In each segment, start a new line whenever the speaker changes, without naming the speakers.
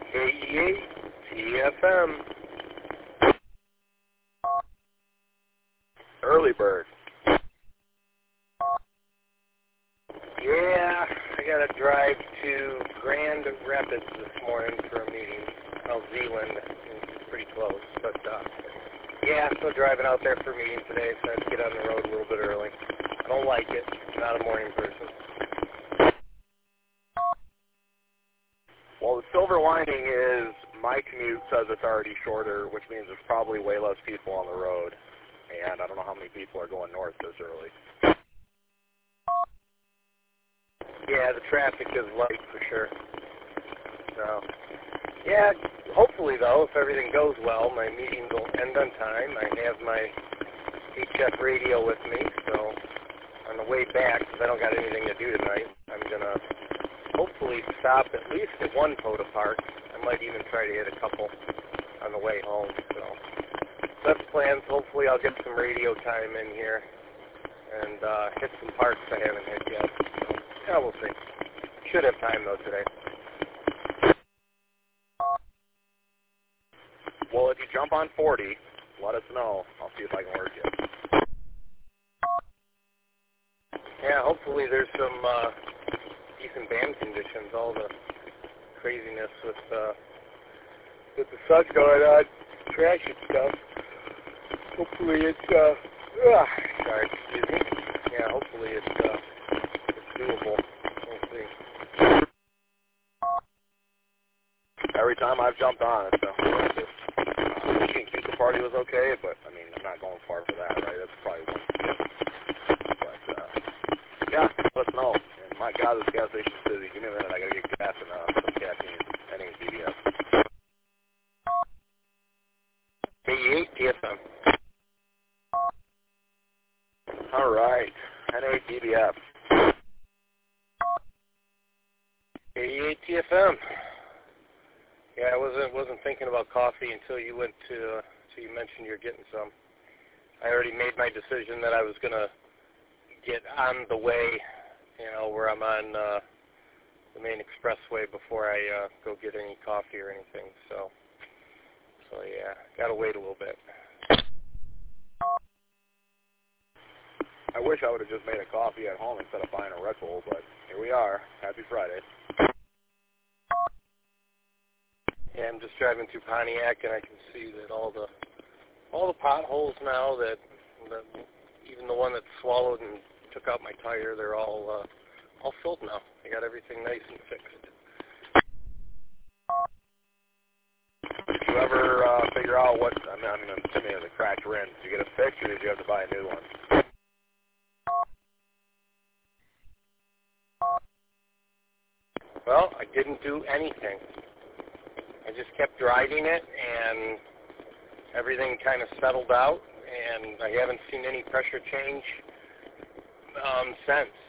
KE8TFM. Early Bird. Yeah, I got to drive to Grand Rapids this morning for a meeting. Well, Zealand, it's pretty close, but yeah, so driving out there for a meeting today, so I have to get on the road a little bit early. I don't like it. I'm not a morning person. Well, the silver lining is my commute says it's already shorter, which means there's probably way less people on the road. And I don't know how many people are going north this early. Yeah, the traffic is light for sure. So, yeah, hopefully though, if everything goes well, my meeting will end on time. I have my HF radio with me, so on the way back, because I don't got anything to do tonight, I'm going to hopefully stop at least at one Poda Park. I might even try to hit a couple on the way home. So that's plans. Hopefully I'll get some radio time in here and hit some parks I haven't hit yet. So, yeah, we'll see. Should have time though today. Well, if you jump on 40, let us know. I'll see if I can work you. Yeah, hopefully there's some decent band conditions. All the craziness with the sun going on, trash and stuff. Hopefully it's sorry, excuse me. Yeah, hopefully it's doable. We'll see. Every time I've jumped on, it's been horrendous. Michigan Cusa party was okay, but I mean, I'm not going far for that, right? That's probably one. But yeah, let us know. And my God, this gas station's busy. Give me a minute. I gotta get gas and some caffeine. NADBF. KE8TFM. All right, NADBF. KE8TFM. Yeah, I wasn't thinking about coffee until you went to you mentioned you're getting some. I already made my decision that I was gonna get on the way, where I'm on the main expressway before I go get any coffee or anything. So yeah, gotta wait a little bit. I wish I would have just made a coffee at home instead of buying a Red Bull, but here we are. Happy Friday. Yeah, I'm just driving through Pontiac, and I can see that all the potholes now that even the one that swallowed and took out my tire, they're all filled now. I got everything nice and fixed. Did you ever figure out what? I'm assuming it was a cracked rim. Did you get it fixed, or did you have to buy a new one? Well, I didn't do anything. I just kept driving it, and everything kind of settled out, and I haven't seen any pressure change since.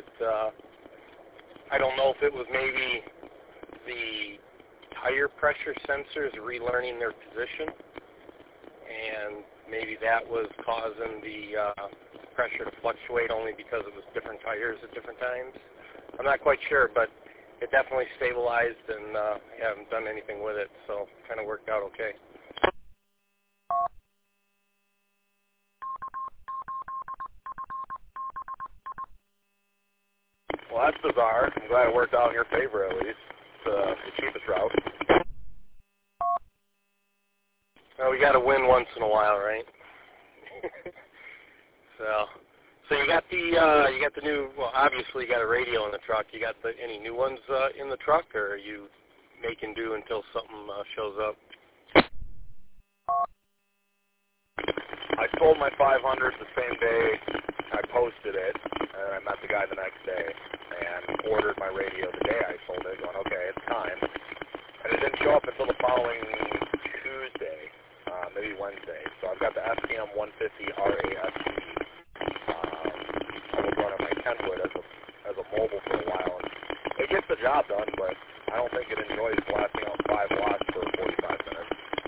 I don't know if it was maybe the tire pressure sensors relearning their position, and maybe that was causing the pressure to fluctuate only because it was different tires at different times. I'm not quite sure, but it definitely stabilized, and I haven't done anything with it, so it kind of worked out okay. Well, that's bizarre. I'm glad it worked out in your favor, at least. It's the cheapest route. Well, we got to win once in a while, right? So you got the new. Well, obviously you got a radio in the truck. You got any new ones in the truck, or are you making do until something shows up? I sold my 500 the same day I posted it, and I met the guy the next day and ordered my radio the day I sold it, going, okay, it's time. And it didn't show up until the following Tuesday, maybe Wednesday. So I've got the SPM 150 RASC. I was running my Kenwood as a mobile for a while, and it gets the job done, but I don't think it enjoys blasting out 5 watts for 45 minutes.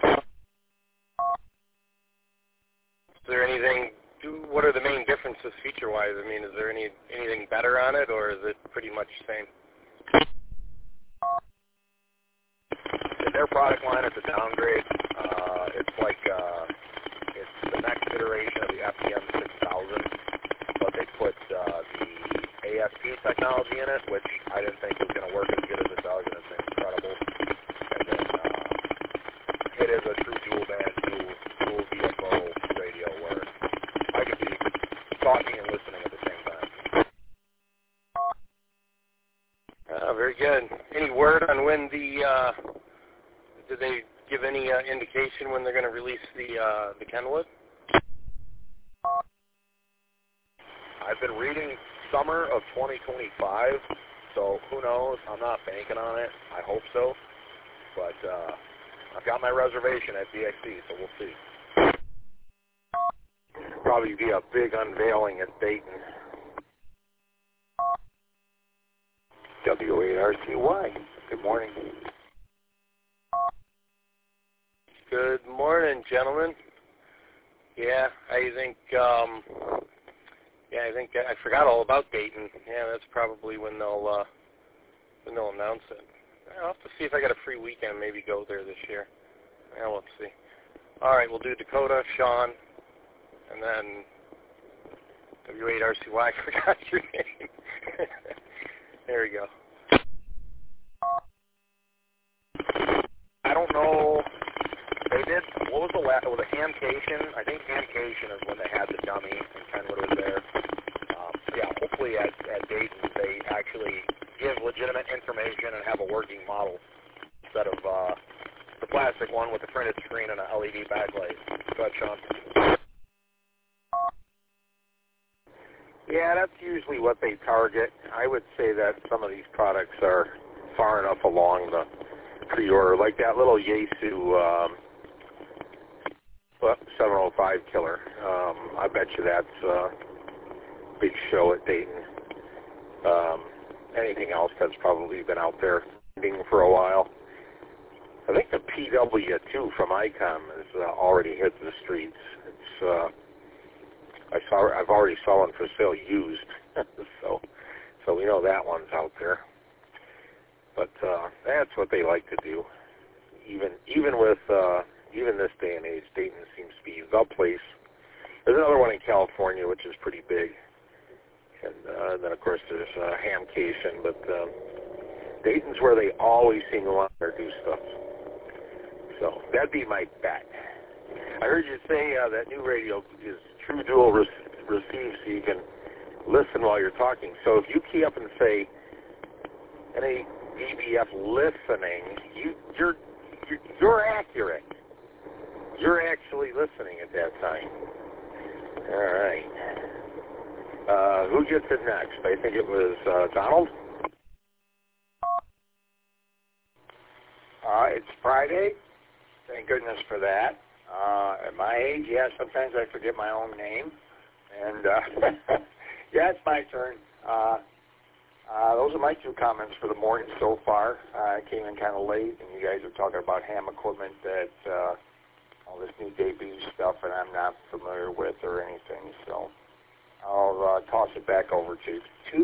Is there anything? What are the main differences feature-wise? I mean, is there anything better on it, or is it pretty much the same?
their product line is a downgrade. It's like it's the next iteration of the FDM 6000, but they put the ASP technology in it, which I didn't think was going to work as good as it does, and it's incredible. And then it is a true dual band, dual VFO radio where I could be talking and listening at the same time.
Very good. Any word on when did they give any indication when they're going to release the Kenwood?
I've been reading summer of 2025, so who knows? I'm not banking on it. I hope so. But I've got my reservation at DXE, so we'll see. Probably be a big unveiling at Dayton. W8RCY. Good morning.
Good morning, gentlemen. Yeah, I think I forgot all about Dayton. Yeah, that's probably when they'll announce it. I'll have to see if I got a free weekend. Maybe go there this year. Yeah, let's see. All right, we'll do Dakota, Sean, and then W8RCY. I forgot your name. There we go.
I don't know. They did, what was the last, it was a Hamcation. I think Hamcation is when they had the dummy and Kenwood was there. Yeah, hopefully at Dayton they actually give legitimate information and have a working model instead of the plastic one with the printed screen and a LED backlight. Go ahead, Sean. Yeah, that's usually what they target. I would say that some of these products are far enough along the pre-order, like that little Yaesu 705 killer. I bet you that's a big show at Dayton. Anything else that's probably been out there for a while. I think the PW2 from ICOM has already hit the streets. It's I've already saw one for sale used, so we know that one's out there. But that's what they like to do. Even with even this day and age, Dayton seems to be the place. There's another one in California which is pretty big, and then of course there's Hamcation. But Dayton's where they always seem to want to do stuff. So that'd be my bet. I heard you say that new radio is true dual receive, so you can listen while you're talking. So if you key up and say any DBF listening, you're accurate. You're actually listening at that time. All right. Who gets it next? I think it was Donald.
It's Friday. Thank goodness for that. At my age, yeah, sometimes I forget my own name. And, yeah, it's my turn. Those are my two comments for the morning so far. I came in kind of late, and you guys are talking about ham equipment that all this new debut stuff, and I'm not familiar with or anything. So I'll toss it back over to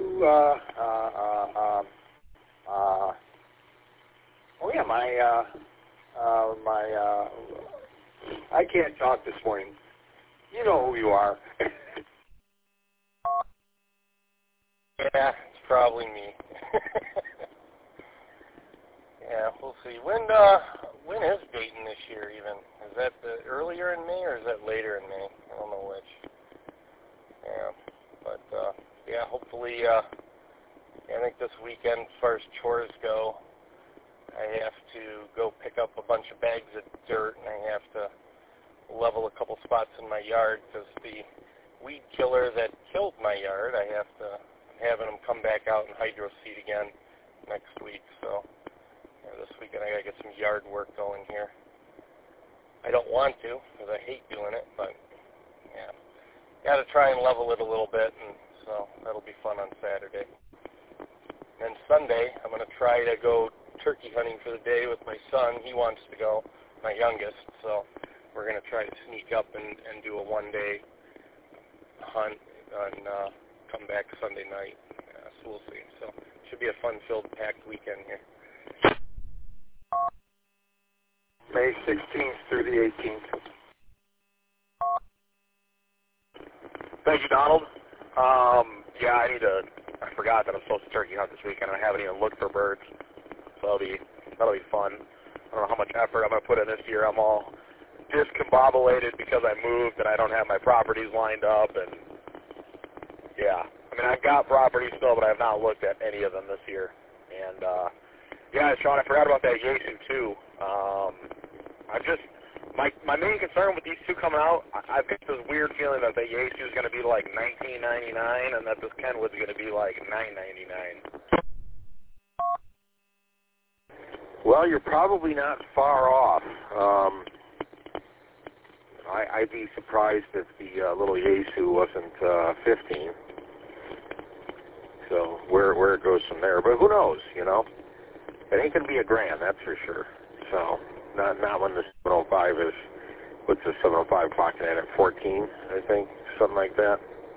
I can't talk this morning. You know who you are.
Yeah, it's probably me. Yeah, we'll see. When is Dayton this year even? Is that earlier in May or is that later in May? I don't know which. Yeah, but yeah, hopefully, I think this weekend, as far as chores go, I have to go pick up a bunch of bags of dirt, and I have to level a couple spots in my yard because the weed killer that killed my yard, I'm having them come back out and hydro seed again next week. So this weekend I got to get some yard work going here. I don't want to because I hate doing it, but yeah, got to try and level it a little bit, and so that'll be fun on Saturday. And then Sunday I'm going to try to go turkey hunting for the day with my son. He wants to go, my youngest, so we're going to try to sneak up and do a one-day hunt and come back Sunday night. So we'll see. So it should be a fun-filled, packed weekend here.
May 16th through the 18th.
Thank you, Donald. Yeah, I forgot that I'm supposed to turkey hunt this weekend, and I haven't even looked for birds. So that'll be fun. I don't know how much effort I'm going to put in this year. I'm all discombobulated because I moved and I don't have my properties lined up, and yeah. I mean, I've got properties still, but I have not looked at any of them this year. And, yeah, Sean, I forgot about that Yaesu, too. My main concern with these two coming out, I've got this weird feeling that the Yaesu is going to be like $19.99 and that this Kenwood's going to be like $9.99.
Well, you're probably not far off. I'd be surprised if the little Yaesu wasn't 15. So where it goes from there, but who knows? You know, it ain't gonna be a grand, that's for sure. So not when the 705 is. What's the 705 clocking at 14? I think something like that.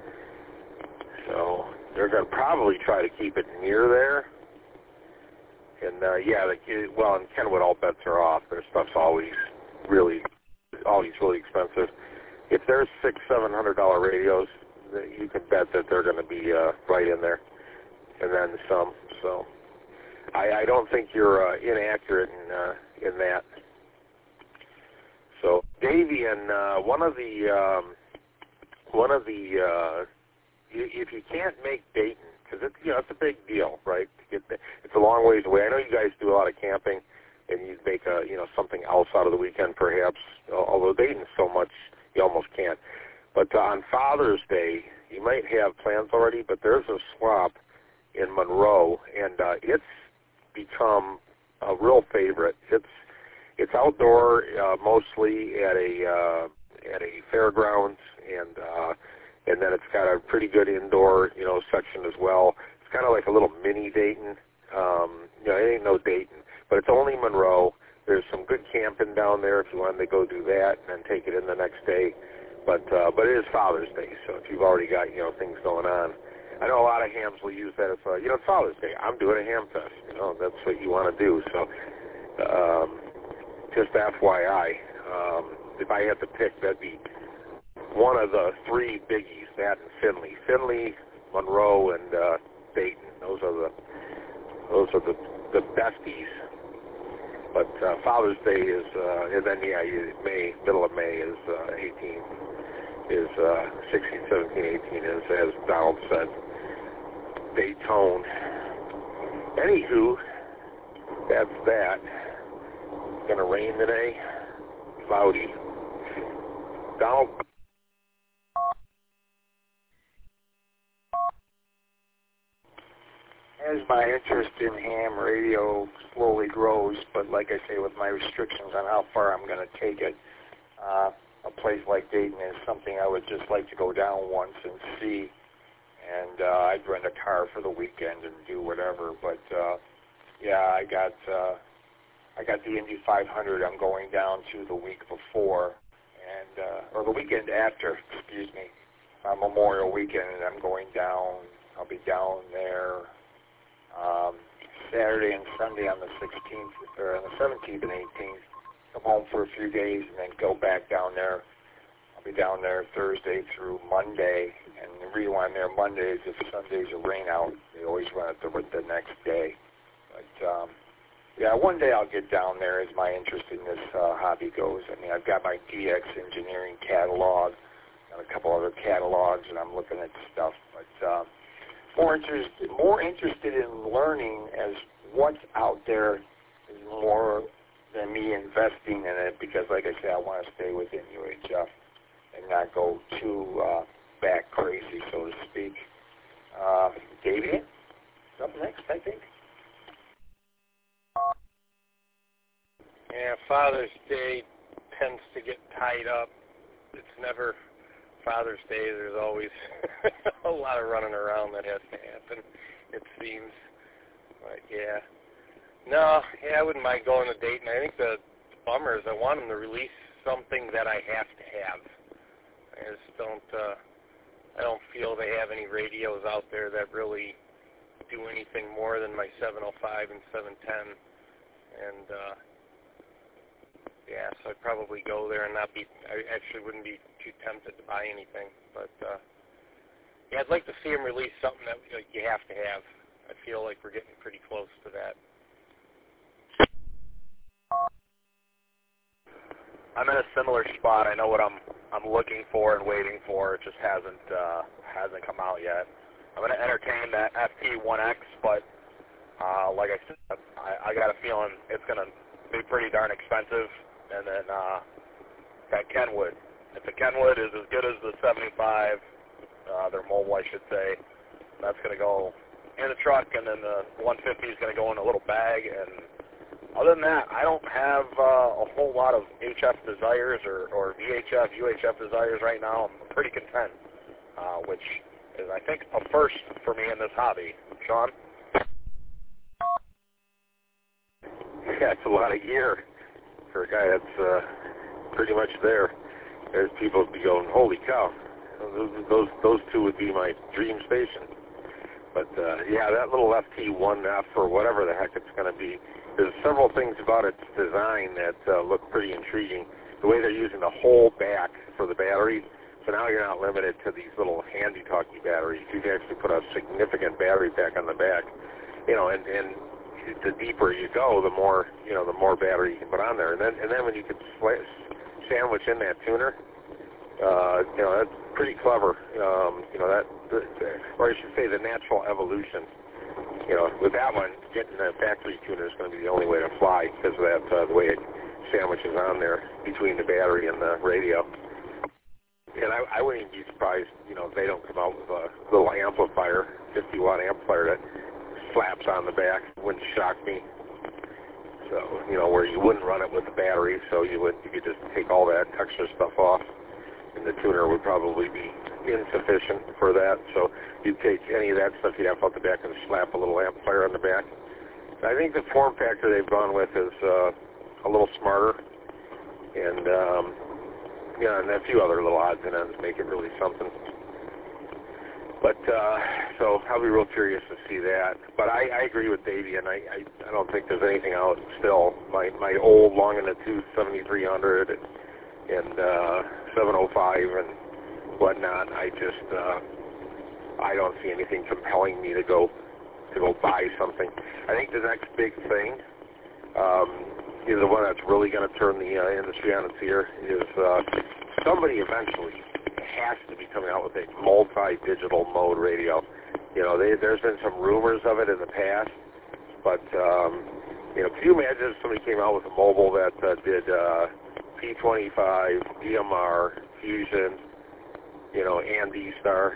So they're gonna probably try to keep it near there. And yeah, in Kenwood, all bets are off. Their stuff's always really expensive. If there's $600-700 radios, you can bet that they're going to be right in there, and then some. So I don't think you're inaccurate in that. So Davian, one of the if you can't make Dayton, because it's a big deal, right? It's a long ways away. I know you guys do a lot of camping, and you'd make something else out of the weekend, perhaps. Although Dayton's so much, you almost can't. But on Father's Day, you might have plans already. But there's a swap in Monroe, and it's become a real favorite. It's outdoor, mostly at a fairgrounds, and then it's got a pretty good indoor, section as well. It's kind of like a little mini Dayton. It ain't no Dayton, but it's only Monroe. There's some good camping down there if you wanted to go do that and then take it in the next day. But it is Father's Day, so if you've already got, things going on. I know a lot of hams will use that as, it's Father's Day. I'm doing a ham fest. That's what you want to do. So just FYI, if I had to pick, that'd be one of the three biggies, that and Findlay. Findlay, Monroe, and Dayton. Those are the besties. But Father's Day is, and then middle of May is 16, 17, 18 is, as Donald said, Daytona. Anywho, that's that. It's gonna rain today. Cloudy. Donald.
As my interest in ham radio slowly grows, but like I say, with my restrictions on how far I'm going to take it, a place like Dayton is something I would just like to go down once and see. And I'd rent a car for the weekend and do whatever. But yeah, I got the Indy 500. I'm going down to the week before, and or the weekend after. Excuse me, Memorial Weekend, and I'm going down. I'll be down there. Saturday and Sunday on the 16th, or on the 17th and 18th, come home for a few days and then go back down there. I'll be down there Thursday through Monday, and the reason why I'm there Monday is if Sunday's a rain out, they always run it the next day. But, yeah, one day I'll get down there as my interest in this hobby goes. I mean, I've got my DX Engineering catalog, got a couple other catalogs, and I'm looking at stuff, but more interested in learning as what's out there is more than me investing in it, because like I said, I want to stay within UHF and not go too back crazy, so to speak. Davian, up next, I think.
Yeah, Father's Day tends to get tied up. It's never Father's Day. There's always a lot of running around that has to happen, it seems. But yeah. No, yeah, I wouldn't mind going to Dayton. I think the bummer is I want them to release something that I have to have. I just don't, I don't feel they have any radios out there that really do anything more than my 705 and 710. And, Yeah, so I'd probably go there and I actually wouldn't be too tempted to buy anything. But, yeah, I'd like to see them release something that you have to have. I feel like we're getting pretty close to that.
I'm in a similar spot. I know what I'm looking for and waiting for. It just hasn't come out yet. I'm going to entertain that FT1X, but like I said, I got a feeling it's going to be pretty darn expensive. And then that Kenwood. If the Kenwood is as good as the 75, their mobile, I should say, that's going to go in the truck, and then the 150 is going to go in a little bag. And other than that, I don't have a whole lot of HF desires or VHF, UHF desires right now. I'm pretty content, which is, I think, a first for me in this hobby. Sean?
Yeah, it's a lot of gear for a guy that's pretty much there. There's people be going, holy cow, those two would be my dream station. But yeah, that little FT1F or whatever the heck it's going to be, there's several things about its design that look pretty intriguing. The way they're using the whole back for the battery, so now you're not limited to these little handy-talky batteries. You can actually put a significant battery pack on the back, and the deeper you go, the more battery you can put on there. And then when you can sandwich in that tuner, that's pretty clever. Or I should say the natural evolution. With that one, getting the factory tuner is going to be the only way to fly because of that, the way it sandwiches on there between the battery and the radio. And I wouldn't even be surprised, if they don't come out with a little amplifier, 50-watt amplifier that slaps on the back. Wouldn't shock me. So, where you wouldn't run it with the battery, so you could just take all that extra stuff off, and the tuner would probably be insufficient for that. So you'd take any of that stuff you have out the back and slap a little amplifier on the back. I think the form factor they've gone with is a little smarter, and and a few other little odds and ends make it really something. But so I'll be real curious to see that. But I agree with Davey, and I don't think there's anything out still. My old long in the tooth 7300 and 705 and whatnot. I don't see anything compelling me to go buy something. I think the next big thing is the one that's really going to turn the industry on its ear. Is somebody eventually has to be coming out with a multi-digital mode radio. There's been some rumors of it in the past, but can you imagine if somebody came out with a mobile that did P25, DMR, Fusion, and D-Star?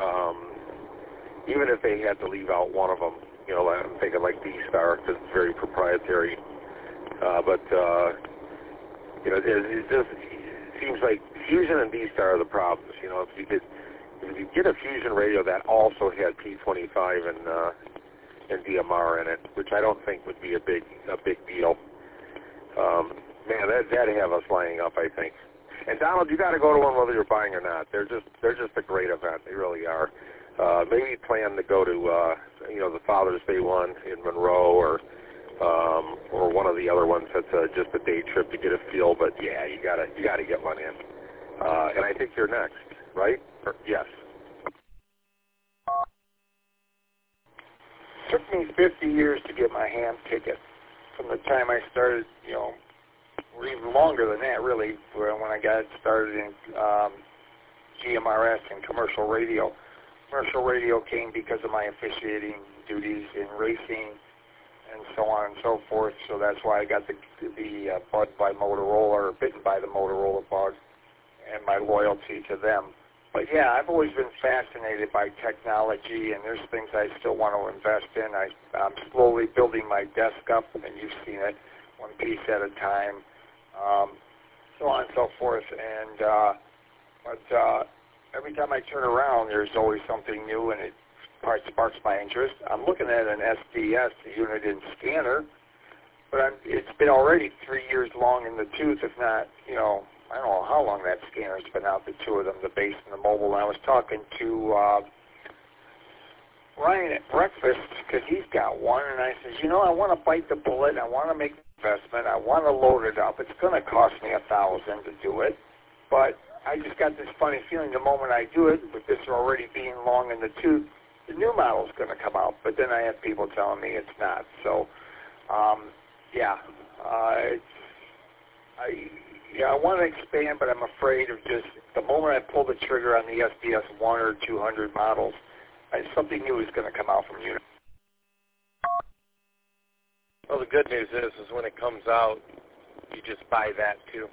Even if they had to leave out one of them, I'm thinking like D-Star because it's very proprietary. It just seems like Fusion and D-Star are the problems. If you get a Fusion radio that also had P25 and DMR in it, which I don't think would be a big deal. Man, that'd have us lining up, I think. And Donald, you got to go to one whether you're buying or not. They're just a great event. They really are. Maybe plan to go to the Father's Day one in Monroe or one of the other ones that's just a day trip to get a feel. But yeah, you gotta get one in. And I think you're next, right? Yes.
It took me 50 years to get my ham ticket from the time I started, or even longer than that, really, when I got started in GMRS and commercial radio. Commercial radio came because of my officiating duties in racing and so on and so forth, so that's why I got the bugged by Motorola, or bitten by the Motorola bug, and my loyalty to them. But yeah, I've always been fascinated by technology, and there's things I still want to invest in. I'm slowly building my desk up, and you've seen it, one piece at a time, so on and so forth. And but every time I turn around, there's always something new, and it sparks my interest. I'm looking at an SDS, the unit in scanner, but it's been already 3 years long in the tooth, if not, I don't know how long that scanner's been out, the two of them, the base and the mobile. And I was talking to Ryan at breakfast because he's got one, and I said, I want to bite the bullet. I want to make investment. I want to load it up. It's going to cost me $1,000 to do it, but I just got this funny feeling the moment I do it, with this already being long in the tooth, the new model is going to come out. But then I have people telling me it's not. So, I want to expand, but I'm afraid of just the moment I pull the trigger on the SBS 1 or 200 models, something new is going to come out from you.
Well, the good news is when it comes out, you just buy that too.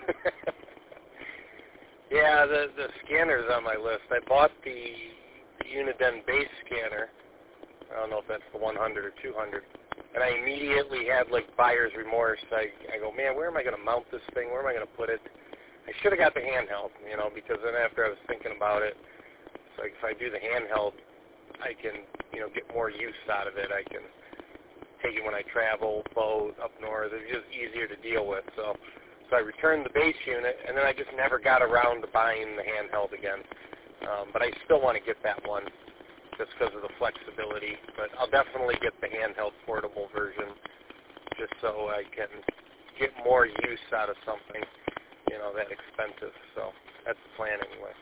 Yeah, the scanner's on my list. I bought the Uniden base scanner. I don't know if that's the 100 or 200. And I immediately had like buyer's remorse. I go, man, where am I going to mount this thing? Where am I going to put it? I should have got the handheld, because then after I was thinking about it, it's like if I do the handheld, I can, get more use out of it. I can take it when I travel, boat, up north. It's just easier to deal with. So I returned the base unit, and then I just never got around to buying the handheld again. But I still want to get that one just because of the flexibility. But I'll definitely get the handheld portable version just so I can get more use out of something, that expensive. So that's the plan anyway.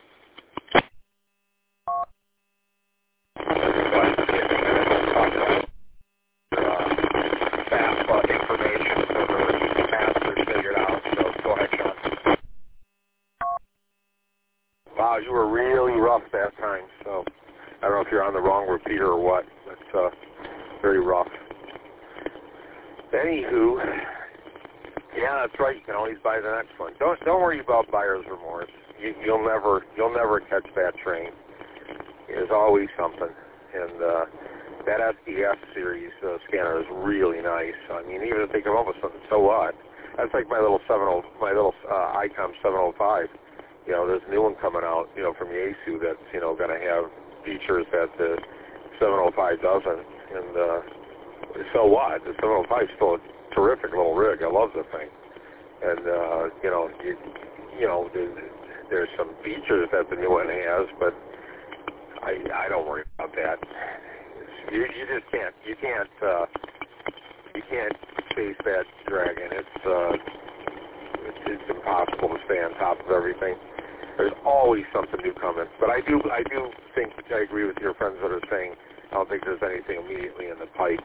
Information for the masters figured out. So go ahead, Sean. Wow, you were really rough that time. So I don't know if you're on the wrong repeater or what. It's very rough. Anywho, yeah, that's right. You can always buy the next one. Don't worry about buyer's remorse. You'll never catch that train. There's always something, and that SDS series scanner is really nice. I mean, even if they come up with something, so what? That's like my little ICOM 705. There's a new one coming out, from Yaesu that's, going to have features that the 705 doesn't. And so what? The 705 is still a terrific little rig. I love the thing. And there's some features that the new one has, but I don't worry about that. You just can't. You can't chase that dragon. It's impossible to stay on top of everything. There's always something new coming. But I do think I agree with your friends that are saying I don't think there's anything immediately in the pipe.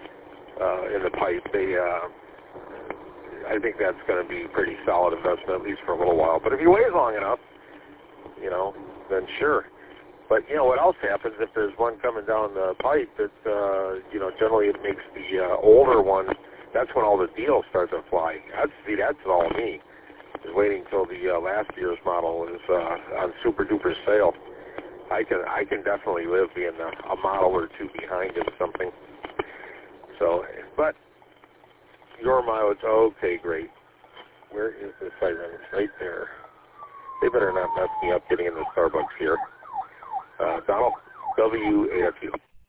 I think that's going to be a pretty solid investment, at least for a little while. But if you wait long enough, then sure. But, what else happens if there's one coming down the pipe that, generally it makes the older one, that's when all the deals start to fly. That's all me, is waiting until the last year's model is on super-duper sale. I can definitely live being a model or two behind in something. So, but your mileage, okay, great. Where is the siren? It's right there. They better not mess me up getting in the Starbucks here. Donald, WAFU.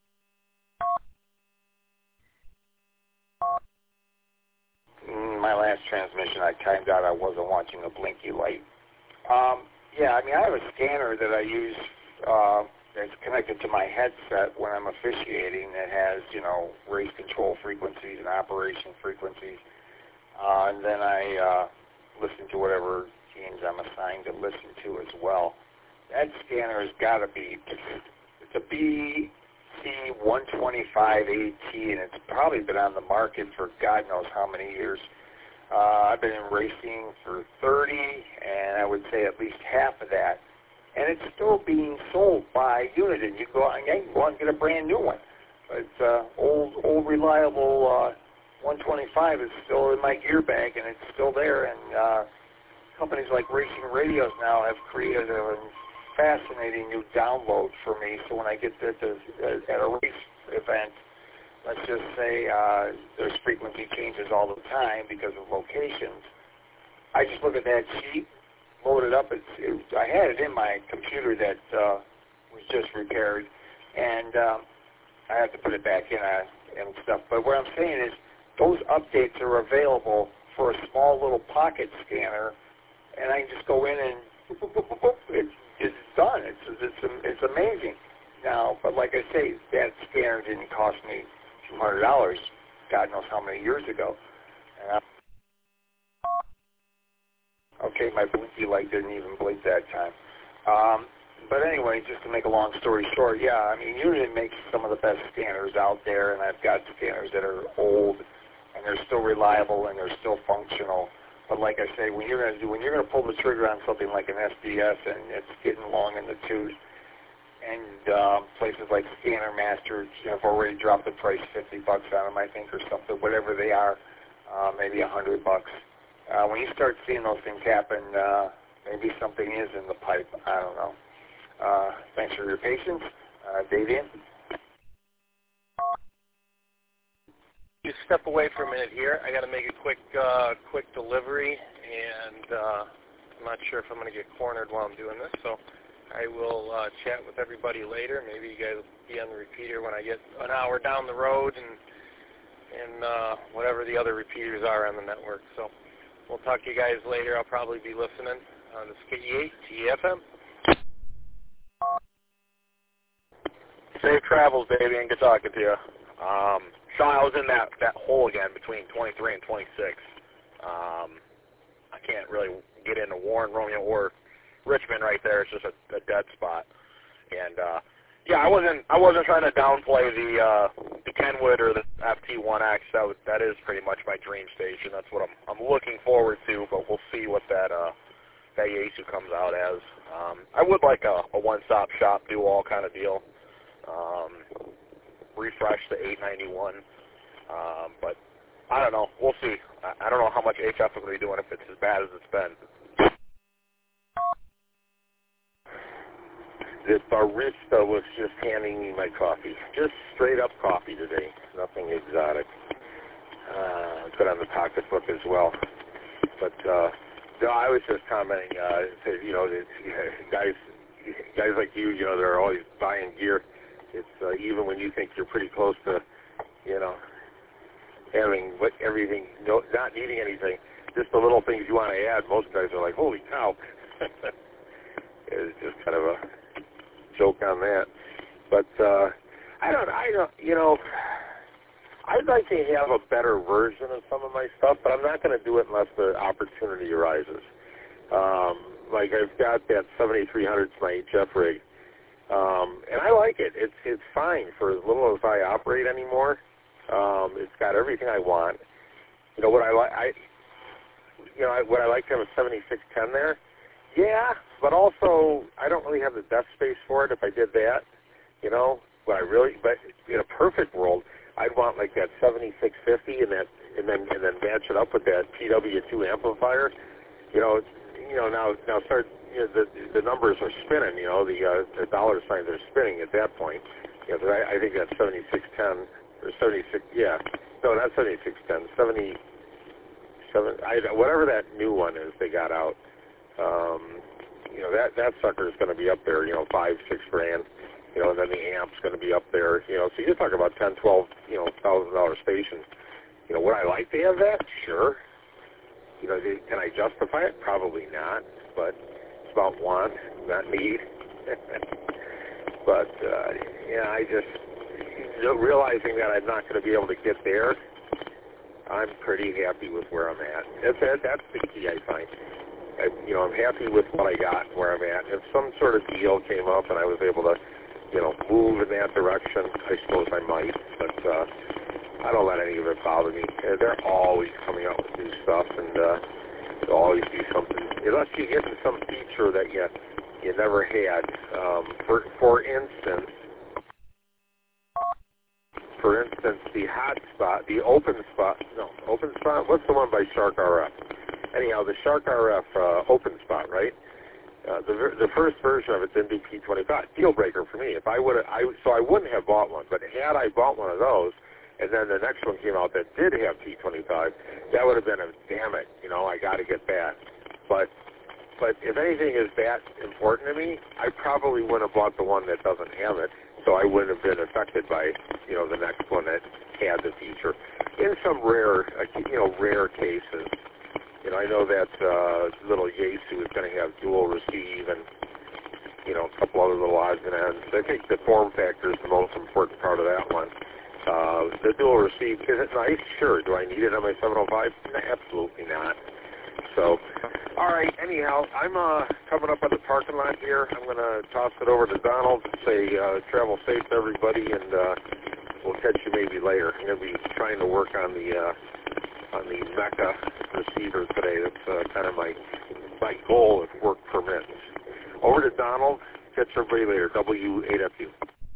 My last transmission, I timed out. I wasn't watching a blinky light. I have a scanner that I use that's connected to my headset when I'm officiating that has, race control frequencies and operation frequencies. And then I listen to whatever teams I'm assigned to listen to as well. That scanner has got to be, it's a BC125AT, and it's probably been on the market for God knows how many years. I've been in racing for 30, and I would say at least half of that. And it's still being sold by Uniden. You go out and get a brand new one. It's old reliable 125 is still in my gear bag, and it's still there. And companies like Racing Radios now have created a fascinating new download for me. So when I get at a race event, let's just say there's frequency changes all the time because of locations, I just look at that sheet, load it up. I had it in my computer that was just repaired, and I have to put it back in and stuff. But what I'm saying is those updates are available for a small little pocket scanner, and I can just go in and it's done. It's amazing. Now, but like I say, that scanner didn't cost me $200, God knows how many years ago. okay, my blinky light didn't even blink that time. But anyway, just to make a long story short, yeah, I mean, Uniden makes some of the best scanners out there, and I've got scanners that are old, and they're still reliable, and they're still functional. But like I say, when you're gonna pull the trigger on something like an SDS, and it's getting long in the tooth, and places like Scanner Master, have already dropped the price $50 on them, I think, or something, whatever they are, maybe $100. When you start seeing those things happen, maybe something is in the pipe. I don't know. Thanks for your patience. Davian?
You step away for a minute here. I got to make a quick delivery, and I'm not sure if I'm going to get cornered while I'm doing this, so I will chat with everybody later. Maybe you guys will be on the repeater when I get an hour down the road and whatever the other repeaters are on the network. So we'll talk to you guys later. I'll probably be listening on the KE8 TFM.
Safe travels, baby, and good talking to you. Sean, I was in that hole again between 23 and 26. I can't really get into Warren, Romeo, or Richmond right there. It's just a dead spot. And yeah, I wasn't trying to downplay the Kenwood or the FT1X. That is pretty much my dream station. That's what I'm looking forward to. But we'll see what that Yaesu comes out as. I would like a one-stop shop, do all kind of deal. Refresh the 891. But I don't know. We'll see. I don't know how much HF I'm going to be doing if it's as bad as it's been.
The barista was just handing me my coffee. Just straight up coffee today. Nothing exotic. Put on the pocketbook as well. But no, I was just commenting. You know, guys like you know, they're always buying gear. It's even when you think you're pretty close to, you know, having everything, not needing anything, just the little things you want to add. Most guys are like, holy cow. It's just kind of a joke on that. But I don't, you know, I'd like to have a better version of some of my stuff, but I'm not going to do it unless the opportunity arises. Like I've got that 7300, my HF rig, and I like it. It's fine for as little as I operate anymore. It's got everything I want. You know what I like? Would I like to have a 7610 there? Yeah, but also I don't really have the desk space for it. If I did that, you know, but in a perfect world, I'd want like that 7650 and then match it up with that PW2 amplifier. You know, now start. You know, the numbers are spinning. You know, the dollar signs are spinning at that point. You know, I think that's 7610 or 76. Yeah, no, not 7610. 77. Whatever that new one is they got out. You know, that sucker is going to be up there. You know, $5-6 grand. You know, and then the amp's going to be up there. You know, so you're talking about $10-12 $1,000 stations. You know, would I like to have that? Sure. You know, can I justify it? Probably not. But it's about want, not need. But yeah, I just realizing that I'm not going to be able to get there. I'm pretty happy with where I'm at. That's the key, I find. I'm happy with what I got, where I'm at. If some sort of deal came up and I was able to, move in that direction, I suppose I might. But I don't let any of it bother me. They're always coming out with new stuff, and they'll always do something. Unless you get to some feature that you never had. For instance, the hotspot, the open spot, what's the one by Shark RF? Anyhow, the Shark RF open spot, right? The first version of it's NBP25. Deal breaker for me. I wouldn't have bought one, but had I bought one of those, and then the next one came out that did have P25, that would have been a damn it. I got to get that. But if anything is that important to me, I probably wouldn't have bought the one that doesn't have it, so I wouldn't have been affected by, the next one that had the feature. In some rare cases, I know that little Yaesu is going to have dual receive and, a couple other little odds and ends. I think the form factor is the most important part of that one. The dual receive, is it nice? Sure. Do I need it on my 705? No, absolutely not. So, all right. right. Anyhow, I'm coming up on the parking lot here. I'm going to toss it over to Donald and say travel safe to everybody, and we'll catch you maybe later. I'm going to be trying to work on the Mecca receiver today. That's kind of my goal if work permits. Over to Donald. Catch everybody later. W8FU.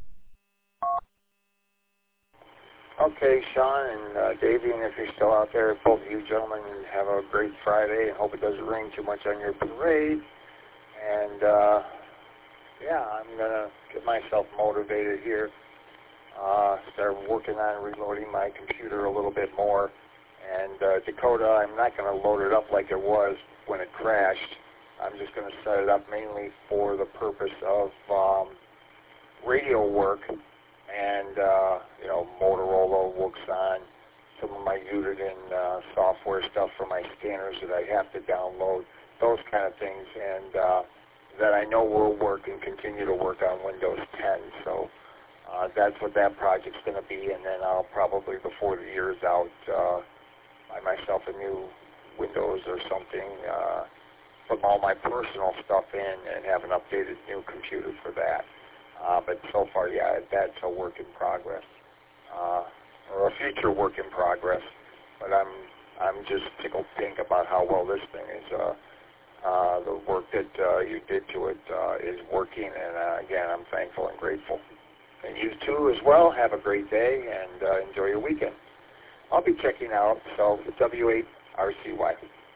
Okay, Sean and Davey, and if you're still out there, both of you gentlemen have a great Friday. I hope it doesn't rain too much on your parade. And, yeah, I'm going to get myself motivated here. Start working on reloading my computer a little bit more. And Dakota, I'm not going to load it up like it was when it crashed. I'm just going to set it up mainly for the purpose of radio work. And, you know, Motorola works on some of my Uniden software stuff for my scanners that I have to download, those kind of things, and that I know will work and continue to work on Windows 10. So that's what that project's going to be, and then I'll probably, before the year's out, buy myself a new Windows or something, put all my personal stuff in, and have an updated new computer for that. But so far, yeah, that's a work in progress, or a future work in progress. But I'm just tickled pink about how well this thing is. The work that you did to it is working, and again, I'm thankful and grateful. And you too as well. Have a great day and enjoy your weekend. I'll be checking out. So W8RCY.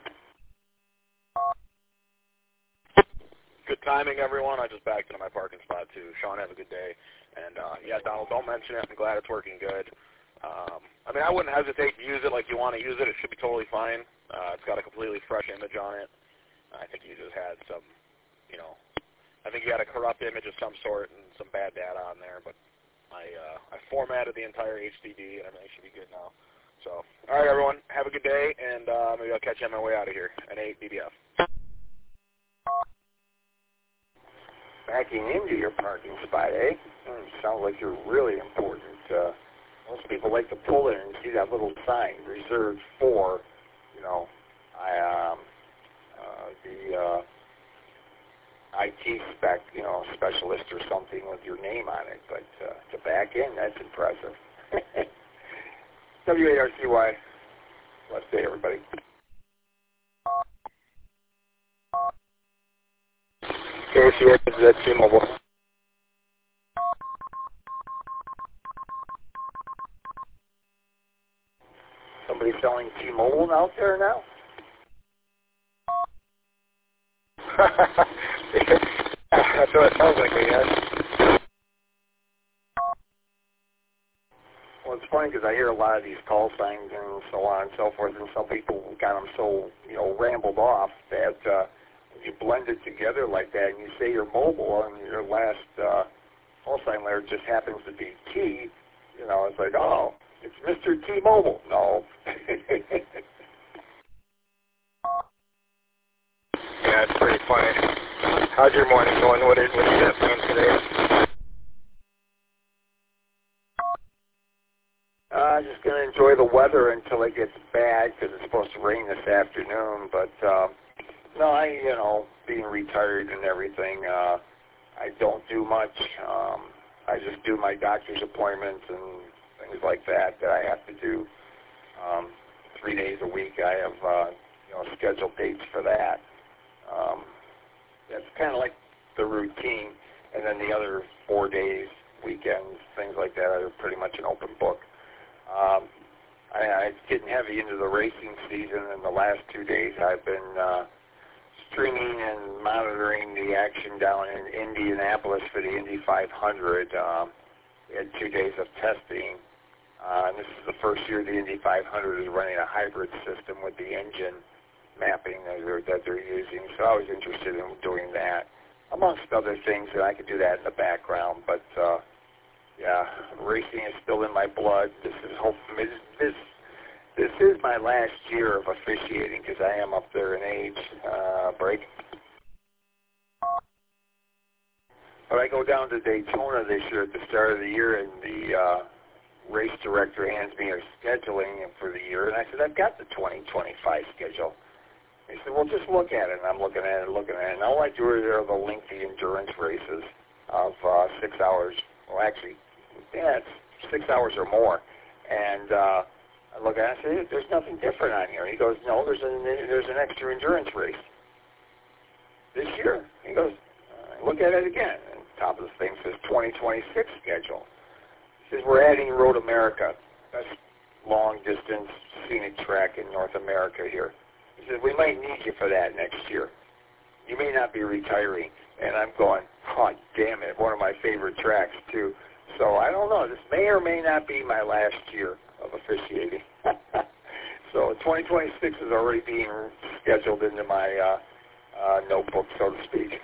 Good timing, everyone. I just backed into my parking spot, too. Sean, have a good day. And, yeah, Donald, don't mention it. I'm glad it's working good. I mean, I wouldn't hesitate to use it like you want to use it. It should be totally fine. It's got a completely fresh image on it. I think you just had some, you know, I think you had a corrupt image of some sort and some bad data on there. But I formatted the entire HDD, and everything should be good now. So, all right, everyone. Have a good day, and maybe I'll catch you on my way out of here. N8 BBF.
Backing into your parking spot, eh? Sounds like you're really important. Most people like to pull in and see that little sign, reserved for, you know, the IT spec, you know, specialist or something with your name on it. But to back in, that's impressive. W8RCY. Blessed day, everybody.
KCS, that's T-Mobile.
Somebody selling T-Mobile out there now?
That's what it sounds like, I guess.
Well, it's funny because I hear a lot of these call signs and so on and so forth, and some people got them so, you know, rambled off that you blend it together like that, and you say you're mobile, and your last call sign letter just happens to be T, you know, it's like, oh, it's Mr. T-Mobile. No.
Yeah, it's pretty funny. How's your morning going? What do you got planned today?
Just going to enjoy the weather until it gets bad because it's supposed to rain this afternoon. But, no, you know, being retired and everything, I don't do much. I just do my doctor's appointments and things like that I have to do 3 days a week. I have, you know, scheduled dates for that. That's kind of like the routine. And then the other 4 days, weekends, things like that are pretty much an open book. It's getting heavy into the racing season, and the last 2 days I've been streaming and monitoring the action down in Indianapolis for the Indy 500. We had 2 days of testing, and this is the first year the Indy 500 is running a hybrid system with the engine mapping that they're using, so I was interested in doing that, amongst other things, and I could do that in the background, but yeah, racing is still in my blood. This is my last year of officiating because I am up there in age break. But I go down to Daytona this year at the start of the year, and the race director hands me a scheduling for the year, and I said, I've got the 2025 schedule. He said, well, just look at it. And I'm looking at it, and all I do are the lengthy endurance races of 6 hours. Well, actually, yeah, it's 6 hours or more. And I look at it, I say, there's nothing different on here. He goes, no, there's an extra endurance race this year. He goes, look at it again. And top of the thing says 2026 schedule. He says, we're adding Road America. That's long-distance scenic track in North America here. He says, we might need you for that next year. You may not be retiring. And I'm going, oh, damn it, one of my favorite tracks, too. So I don't know. This may or may not be my last year of officiating. So 2026 is already being scheduled into my notebook, so to speak.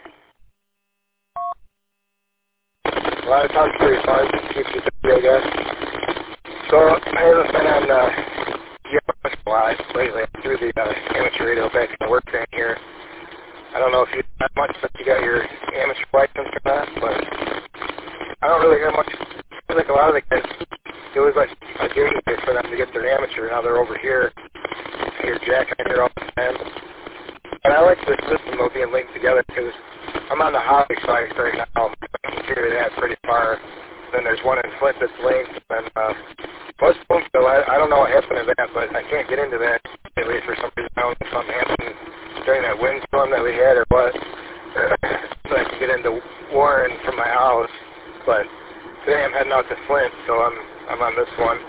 Well, it sounds pretty fun. Keeps you busy, I guess. So I haven't been on GMRS a lot lately. I'm through the amateur radio back in the work van here. I don't know if you have much, but you got your amateur license or not, but I don't really hear much. I feel like a lot of the guys, it was like a gateway for them to get their amateur. Now they're over here. I hear Jack on here all the time. But I like this system of being linked together because I'm on the hobby site right now. I can carry that pretty far. Then there's one in Flint that's linked. And West Bloomfield, I don't know what happened to that, but I can't get into that lately for some reason. I don't know if something happened during that windstorm that we had or what. So I can get into Warren from my house. But today I'm heading out to Flint, so I'm on this one.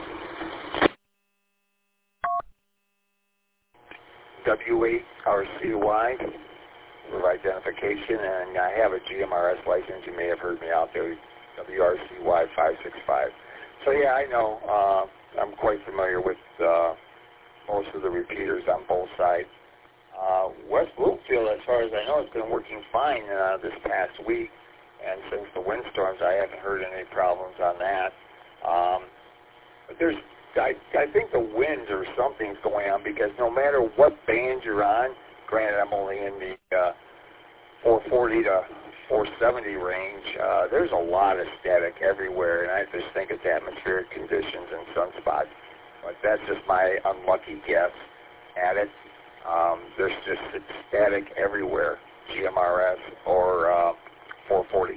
W8RCY for identification, and I have a GMRS license. You may have heard me out there, WRCY 565. So yeah, I know. I'm quite familiar with most of the repeaters on both sides. West Bloomfield, as far as I know, has been working fine this past week, and since the windstorms, I haven't heard any problems on that. But I think the winds or something's going on because no matter what band you're on, granted I'm only in the 440 to 470 range, there's a lot of static everywhere, and I just think it's atmospheric conditions and sunspots. But that's just my unlucky guess at it. There's just static everywhere, GMRS or 440.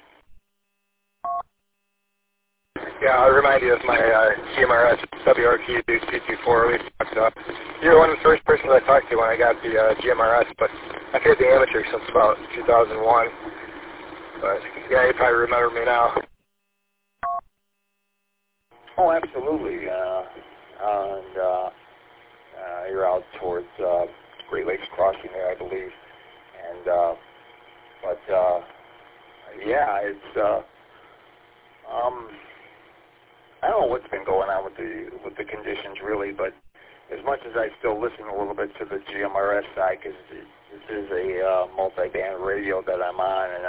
Yeah, I'll remind you of my GMRS WRQ 224 we talked about. You were one of the first persons I talked to when I got the GMRS, but I've had the amateur since about 2001. But yeah, you probably remember me now.
Oh, absolutely. You're out towards Great Lakes Crossing there, I believe. And yeah, it's I don't know what's been going on with the conditions really, but as much as I still listen a little bit to the GMRS side, because this is a multi-band radio that I'm on, and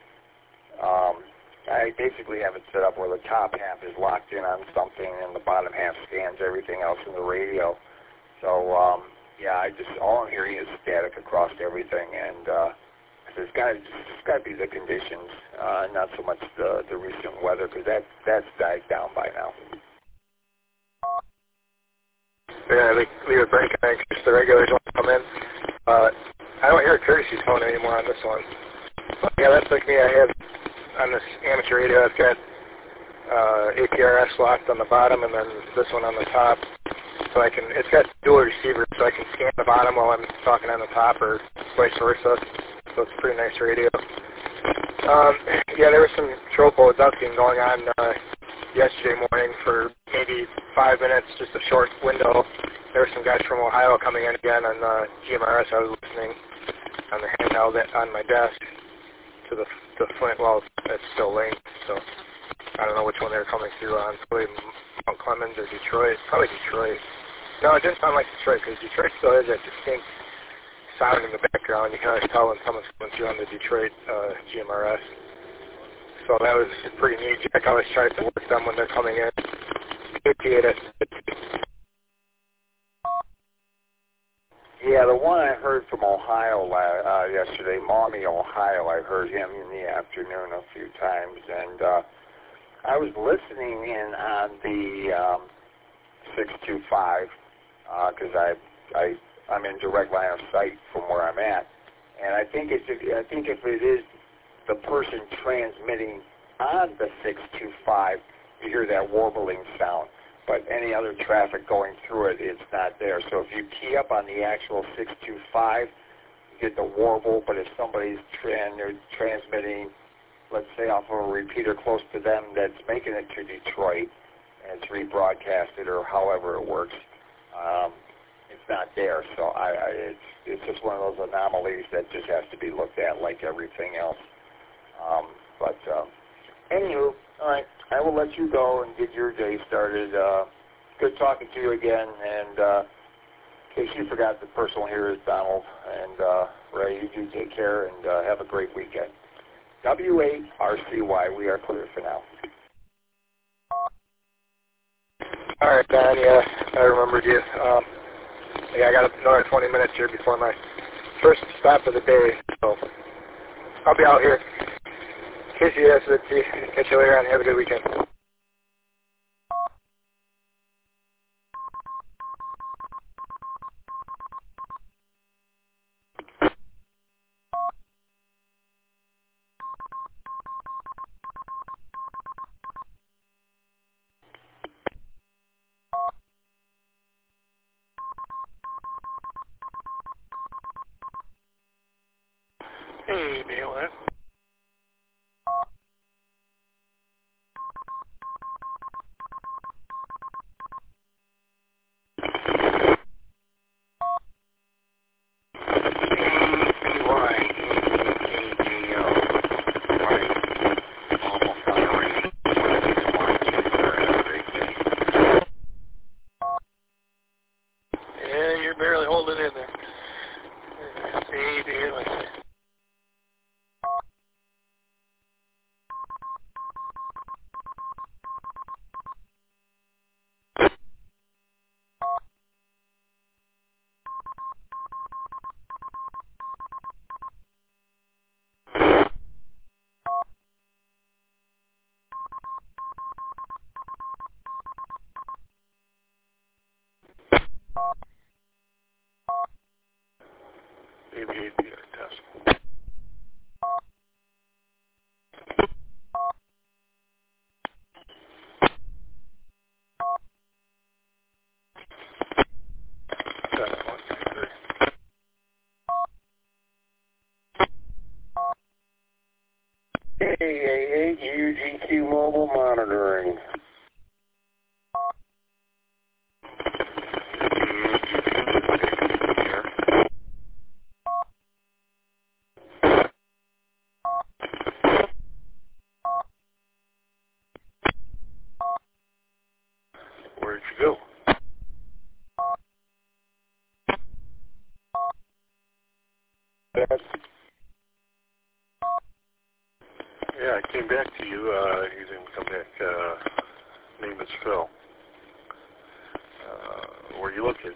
I basically have it set up where the top half is locked in on something, and the bottom half scans everything else in the radio. So yeah, all I'm hearing is static across everything, and it's got to be the conditions, not so much the recent weather, because that's died down by now.
Yeah, leave a break in case the regulars want to come in. I don't hear a courtesy tone anymore on this one. But yeah, that's like me. I have on this amateur radio, I've got APRS locked on the bottom and then this one on the top. So it's got dual receivers, so I can scan the bottom while I'm talking on the top, or vice versa. So it's a pretty nice radio. Yeah, there was some tropo ducting going on yesterday morning for maybe 5 minutes, just a short window. There were some guys from Ohio coming in again on GMRS. I was listening on the handheld on my desk to the Flint. Well, it's still linked, so I don't know which one they were coming through on. Probably Mount Clemens or Detroit. Probably Detroit. No, it didn't sound like Detroit, because Detroit still has that distinct sound in the background. You can always tell when someone's coming through on the Detroit GMRS. So that was pretty neat. Jack always tries to work them when they're coming in.
Yeah, the one I heard from Ohio yesterday, Maumee, Ohio, I heard him in the afternoon a few times, and I was listening in on the 625 because I I'm in direct line of sight from where I'm at. And I think if it is the person transmitting on the 625, you hear that warbling sound. But any other traffic going through it, it's not there. So if you key up on the actual 625, you get the warble. But if somebody's transmitting, let's say off of a repeater close to them that's making it to Detroit, and it's rebroadcasted or however it works, it's not there. So it's just one of those anomalies that just has to be looked at like everything else. Anywho, all right, I will let you go and get your day started. Good talking to you again, and in case you forgot, the person here is Donald, and Ray, you do take care, and have a great weekend. W8RCY, we are clear for now.
All right, Don, yeah, I remembered you. Yeah, I got another 20 minutes here before my first stop of the day, so I'll be out here. In case you ask it, catch you later on. Have a good weekend. Hey, Dale. Yeah, you're barely holding in there. Hey, Dale. Maybe test.
KAA UGQ Mobile Monitoring.
Where'd you go? Yeah, I came back to you. You didn't come back. Name is Phil. Where are you located?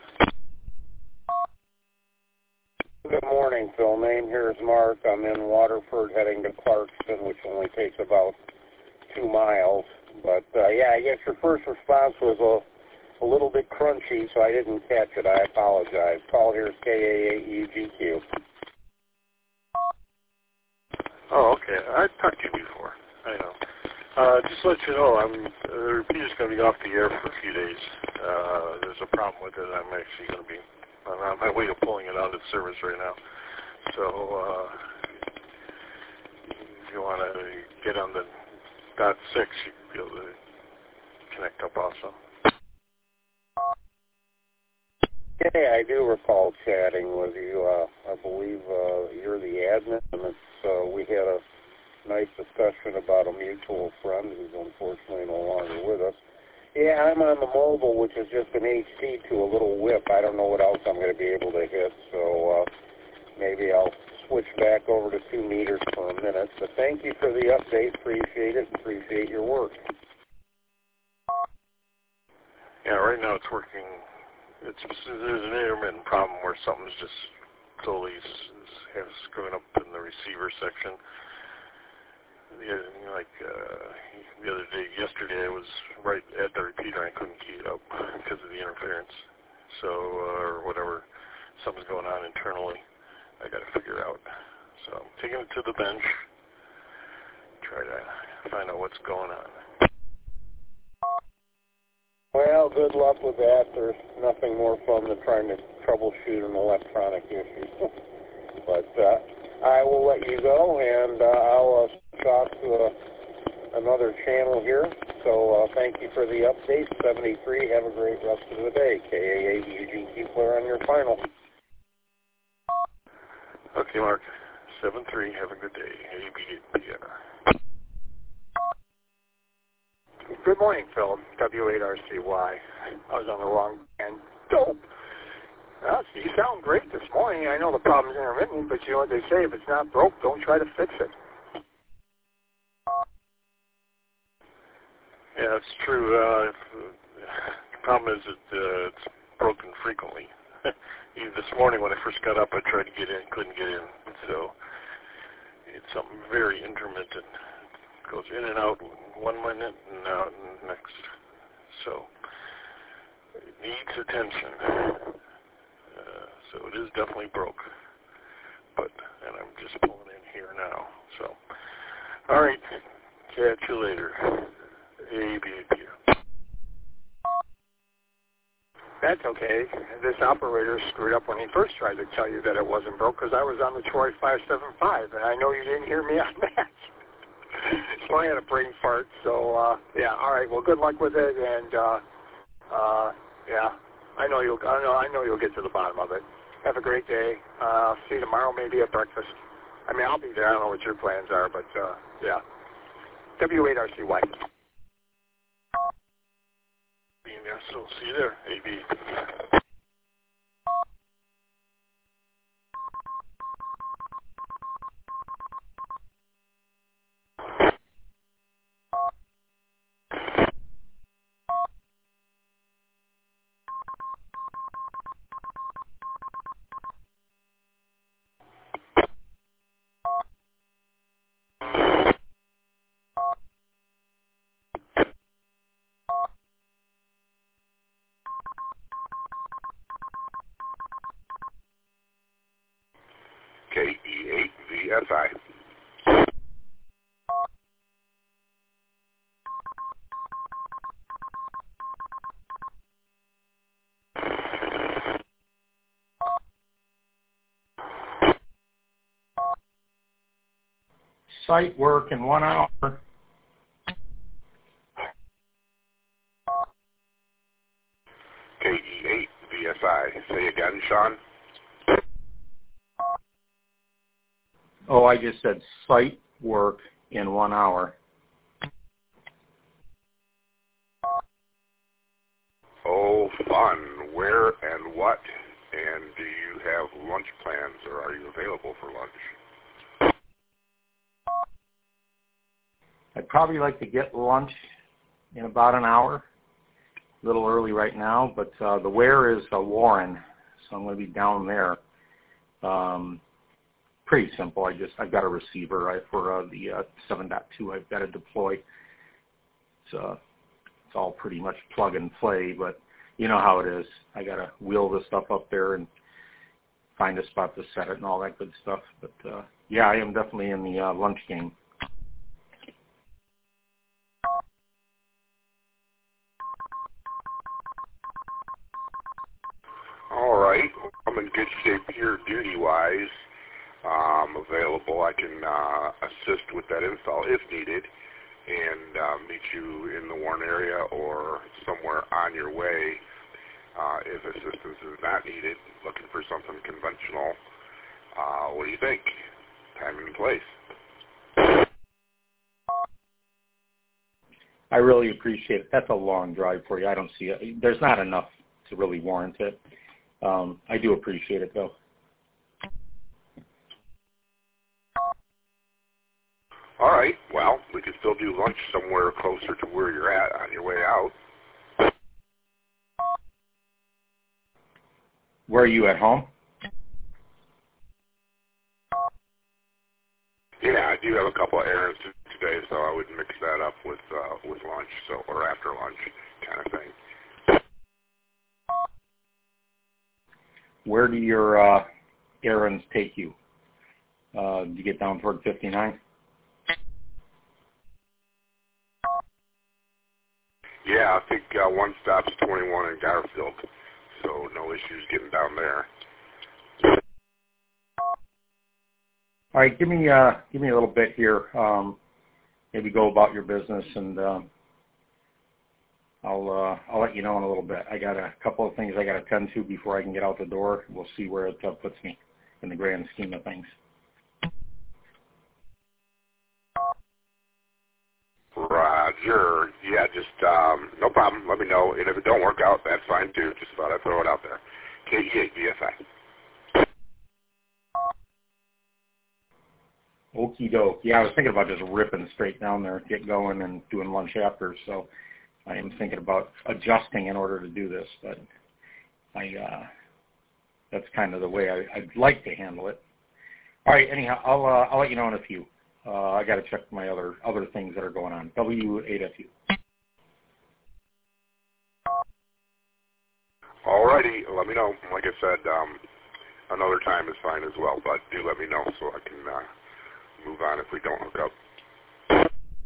Good morning, Phil. Name here is Mark. I'm in Waterford heading to Clarkston, which only takes about 2 miles. But, yeah, I guess your first response was a little bit crunchy, so I didn't catch it. I apologize. Call here is KAA-UGQ.
Oh, okay. I've talked to you before. I know. Just to let you know, the repeater's going to be off the air for a few days. There's a problem with it. I'm actually going to be on my way to pulling it out of service right now. So, if you want to get on the .6, you can be able to connect up also.
Yeah, I do recall chatting with you. I believe you're the admin, and we had a nice discussion about a mutual friend who's unfortunately no longer with us. Yeah, I'm on the mobile, which is just an HT to a little whip. I don't know what else I'm going to be able to hit, so maybe I'll switch back over to 2 meters for a minute. But thank you for the update. Appreciate it. Appreciate your work.
Yeah, right now it's working. There's an intermittent problem where something's just totally screwing up in the receiver section. The other day, yesterday, I was right at the repeater and I couldn't key it up because of the interference. So, or whatever
something's going on internally I got to figure out. So I'm taking it to the bench, try to find out what's going on.
Well, good luck with that. There's nothing more fun than trying to troubleshoot an electronic issue. But I will let you go, and I'll switch off to another channel here. So thank you for the update. 73, have a great rest of the day. KAA Eugene Keepler on your final.
Okay, Mark. 7-3, have a good day. ABPR.
Good morning, Phil. W8RCY. I was on the wrong end. Dope. Well, you sound great this morning. I know the problem's intermittent, but you know what they say, if it's not broke, don't try to fix it.
Yeah, that's true. The problem is that it's broken frequently. Even this morning when I first got up, I tried to get in, couldn't get in. So it's something very intermittent. It goes in and out 1 minute and out next. So it needs attention. So it is definitely broke. And I'm just pulling in here now. So, all right, catch you later. ABAP.
That's okay. This operator screwed up when he first tried to tell you that it wasn't broke because I was on the Troy 575, and I know you didn't hear me on that. So I had a brain fart. So, yeah, all right. Well, good luck with it, and, yeah, I know you'll get to the bottom of it. Have a great day. See you tomorrow, maybe at breakfast. I mean, I'll be there. I don't know what your plans are, but, yeah. W8RCY.
Yeah, so see you there, AB.
KE8VSI.
Site work in 1 hour.
KE8VSI. Say again, Sean.
Oh, I just said site work in 1 hour.
Oh, fun. Where and what? And do you have lunch plans, or are you available for lunch?
I'd probably like to get lunch in about an hour. A little early right now, but the where is Warren, so I'm going to be down there. Pretty simple. I've got a receiver for the 7.2 I've got to deploy. It's all pretty much plug and play, but you know how it is. I got to wheel the stuff up there and find a spot to set it and all that good stuff. But yeah, I am definitely in the lunch game.
All right. I'm in good shape here duty-wise. Available. I can assist with that install if needed and meet you in the Warren area or somewhere on your way if assistance is not needed. Looking for something conventional. What do you think? Time and place.
I really appreciate it. That's a long drive for you. I don't see it. There's not enough to really warrant it. I do appreciate it, though.
All right. Well, we could still do lunch somewhere closer to where you're at on your way out.
Where are you, at home?
Yeah, I do have a couple of errands today, so I would mix that up with lunch, or after lunch kind of thing.
where do your errands take you? Do you get down toward 59?
Yeah, I think one stop's 21 in Garfield, so no issues getting down there.
All right, give me a little bit here. Maybe go about your business, and I'll let you know in a little bit. I got a couple of things I got to attend to before I can get out the door. We'll see where it puts me in the grand scheme of things.
Roger. Yeah, just no problem. Let me know. And if it don't work out, that's fine too. Just thought I'd throw it out there. KE8BSI.
Okie doke. Yeah, I was thinking about just ripping straight down there, get going, and doing lunch after. So I am thinking about adjusting in order to do this, but that's kind of the way I'd like to handle it. All right. Anyhow, I'll let you know in a few. I got to check my other things that are going on. W8FU.
All righty. Let me know. Like I said, another time is fine as well, but do let me know so I can move on if we don't hook up.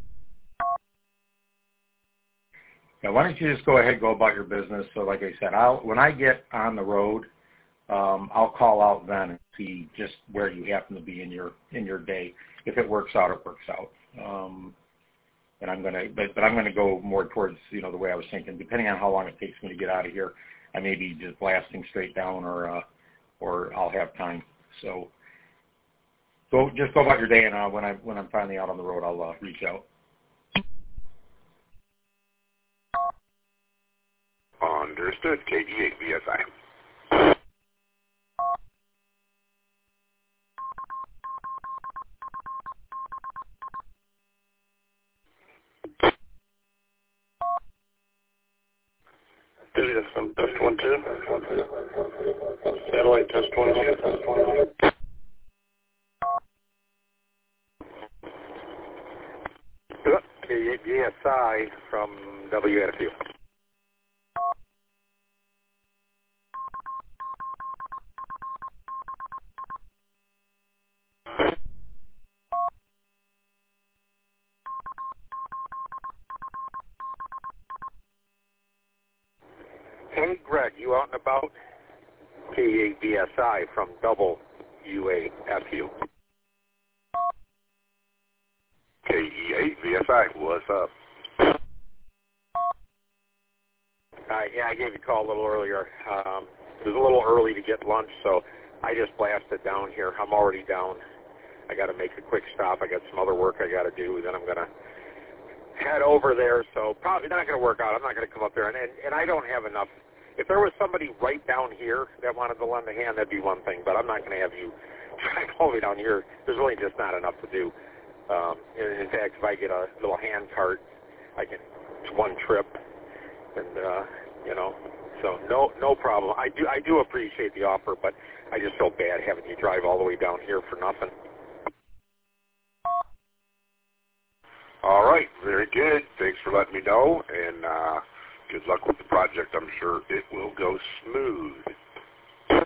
Now, why don't you just go ahead and go about your business? So like I said, when I get on the road, I'll call out then and see just where you happen to be in your day. If it works out, it works out. And I'm gonna go more towards the way I was thinking. Depending on how long it takes me to get out of here, I may be just blasting straight down, or I'll have time. So go about your day, and when I'm finally out on the road, I'll reach out.
Understood. KE8BSI.
Duty, that's from test 1-2. Satellite test 1-2.
KE8BSI from WNFU. Hey, Greg, you out and about? KE8BSI from WUAFU.
KE8BSI, what's up?
Yeah, I gave you a call a little earlier. It was a little early to get lunch, so I just blasted down here. I'm already down. I got to make a quick stop. I got some other work I got to do, then I'm going to head over there. So probably not going to work out. I'm not going to come up there. And I don't have enough. If there was somebody right down here that wanted to lend a hand, that'd be one thing. But I'm not going to have you drive all the way down here. There's really just not enough to do. In fact, if I get a little hand cart, I can one trip, and so no problem. I do appreciate the offer, but I just feel bad having you drive all the way down here for nothing.
All right, very good. Thanks for letting me know, and good luck with the project. I'm sure it will go smooth.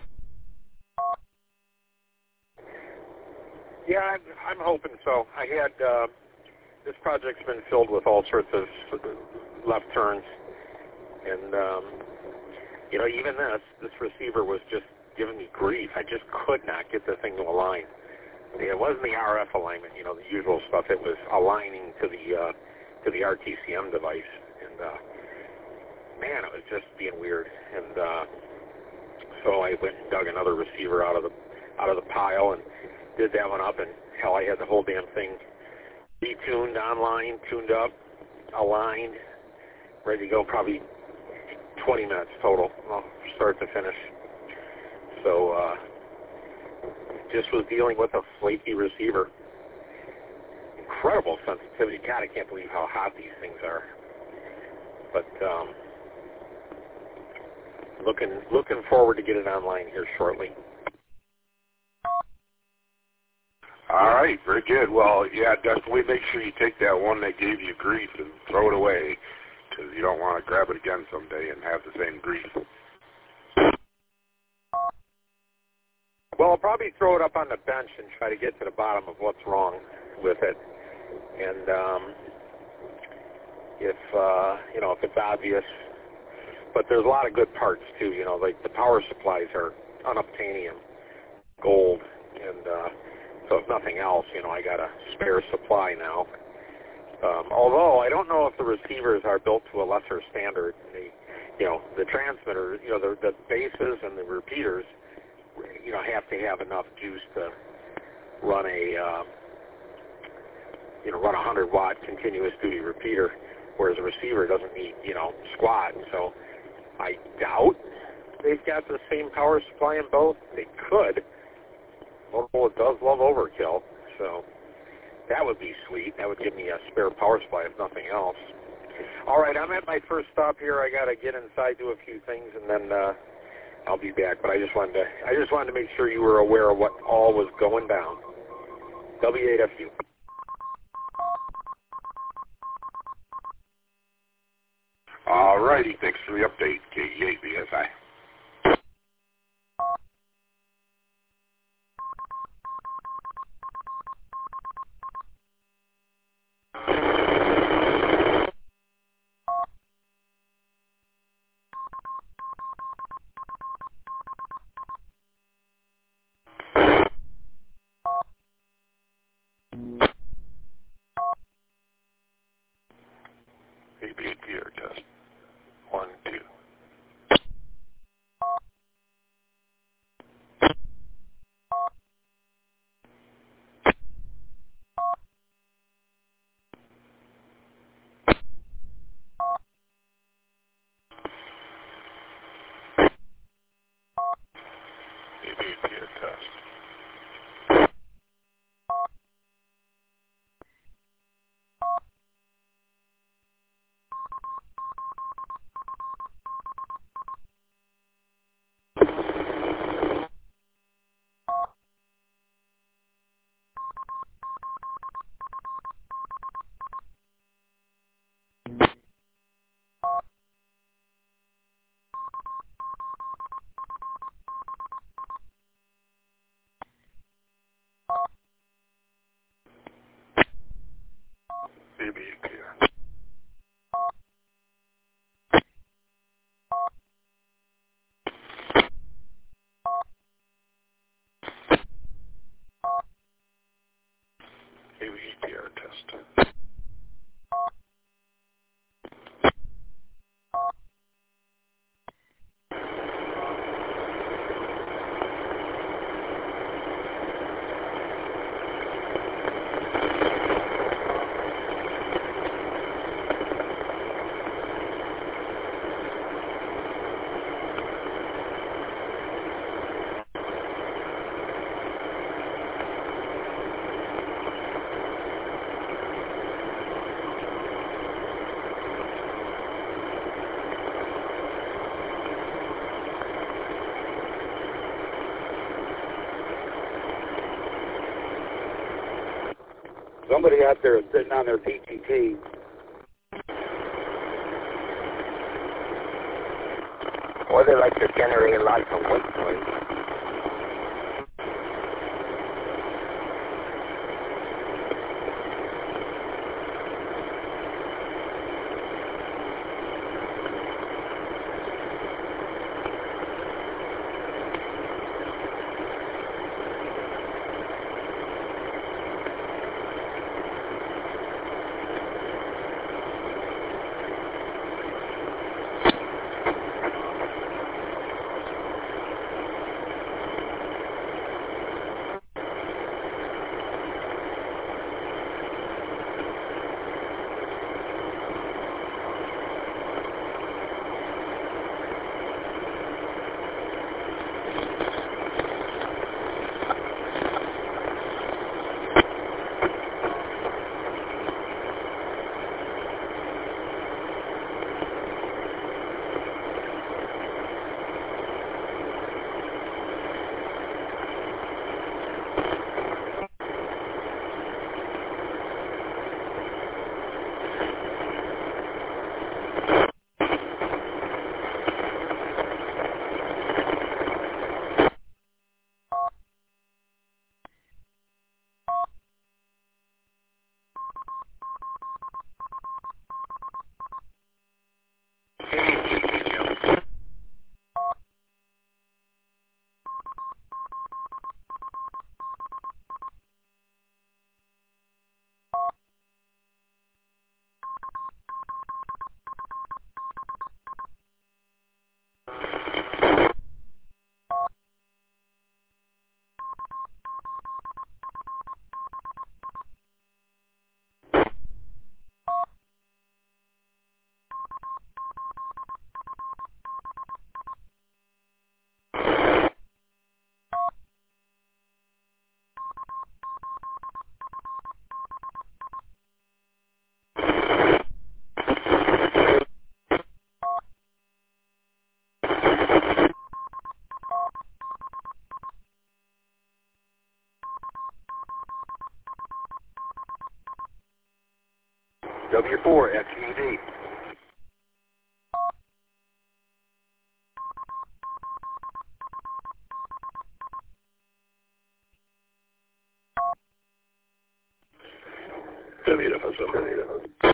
Yeah, I'm hoping so. I had this project's been filled with all sorts of left turns, and even this receiver was just giving me grief. I just could not get the thing to align. It wasn't the RF alignment, the usual stuff. It was aligning to the RTCM device, and man, it was just being weird. And so I went and dug another receiver out of the pile and did that one up, and hell, I had the whole damn thing detuned online, tuned up, aligned, ready to go. Probably 20 minutes total, start to finish. So just was dealing with a flaky receiver. Incredible sensitivity. God, I can't believe how hot these things are. But looking forward to get it online here shortly.
All right, very good. Well, yeah, definitely make sure you take that one that gave you grief and throw it away, because you don't want to grab it again someday and have the same grief.
Well, I'll probably throw it up on the bench and try to get to the bottom of what's wrong with it. And if it's obvious, but there's a lot of good parts too. Like the power supplies are unobtainium gold, and so if nothing else, I got a spare supply now. Although I don't know if the receivers are built to a lesser standard. The transmitter, the bases and the repeaters, have to have enough juice to run a 100-watt continuous duty repeater, whereas a receiver doesn't need, squat. And so I doubt they've got the same power supply in both. They could. Motorola does love overkill, so that would be sweet. That would give me a spare power supply if nothing else. All right, I'm at my first stop here. I got to get inside, do a few things, and then I'll be back. But I just wanted to make sure you were aware of what all was going down. W8FU.
All righty, thanks for the update, KE8BSI.
ABPR test. 1, 2. ABPR test. ABPR. ABPR test.
Somebody out there is sitting on their PTT. Or they like to generate lots of white noise.
W4, FGD.
WFSM.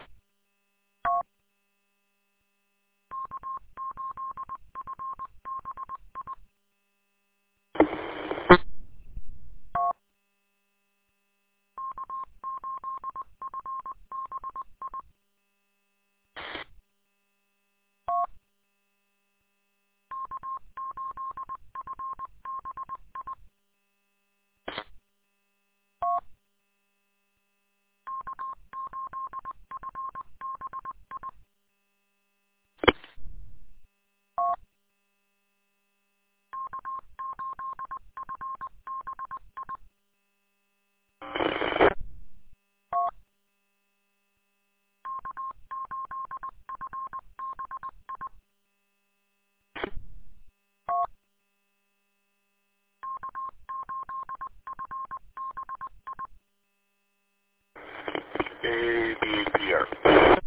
ABPR.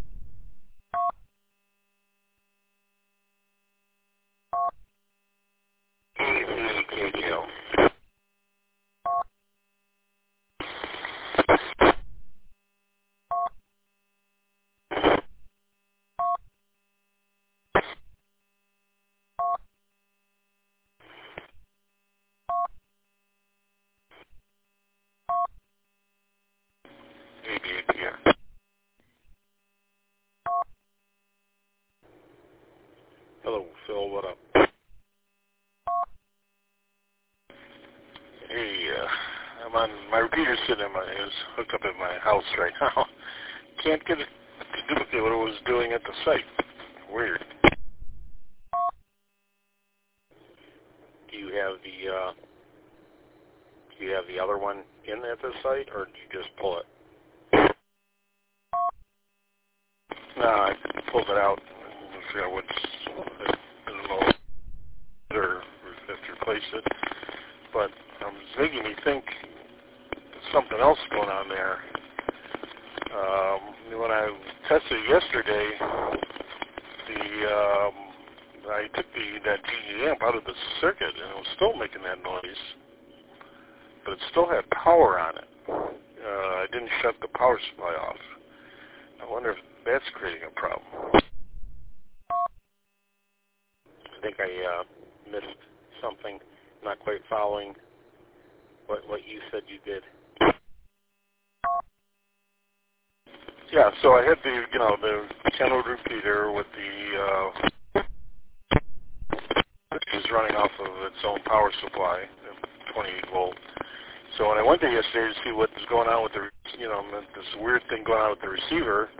ABKGL. ABPR. Hello, Phil, what up? Hey, I'm on, my repeater's sitting is hooked up at my house right now. Can't get it to duplicate what it was doing at the site. Weird. Do you have the other one in at the site, or do you just pull it? No, I pulled it out. I forgot what's, I don't know, or if to replace it. But it's making me think there's something else going on there. When I tested it yesterday, I took that GE amp out of the circuit, and it was still making that noise, but it still had power on it. I didn't shut the power supply off. I wonder if that's creating a problem. I think I missed something, not quite following what you said you did. Yeah, so I had the channel repeater with which is running off of its own power supply, 28 volt. So when I went there yesterday to see what was going on with this weird thing going on with the receiver,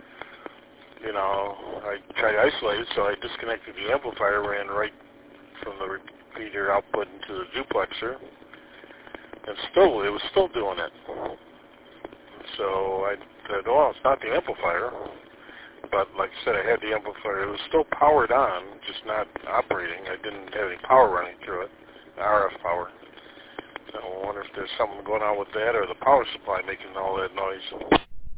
I tried to isolate it, so I disconnected the amplifier, ran right from the repeater output into the duplexer, and it was still doing it. So I said, well, it's not the amplifier, but like I said, I had the amplifier. It was still powered on, just not operating. I didn't have any power running through it, RF power. So I wonder if there's something going on with that, or the power supply making all that noise.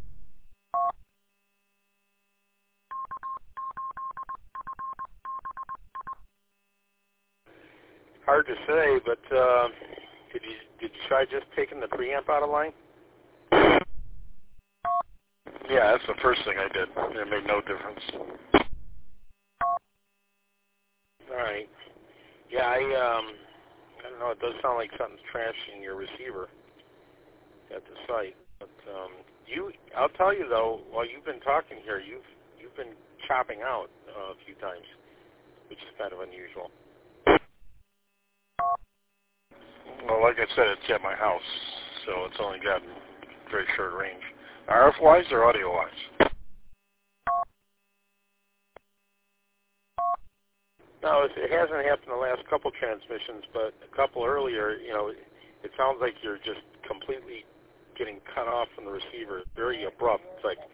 Hard to say, but did you try just taking the preamp out of line?
Yeah, that's the first thing I did. It made no difference.
All right. Yeah, I don't know. It does sound like something's trashing your receiver at the site. But I'll tell you though, while you've been talking here, you've been chopping out a few times, which is kind of unusual.
Well, like I said, it's at my house, so it's only got very short range. RF-wise or audio-wise?
No, it hasn't happened the last couple transmissions, but a couple earlier, it sounds like you're just completely getting cut off from the receiver. It's very abrupt. It's like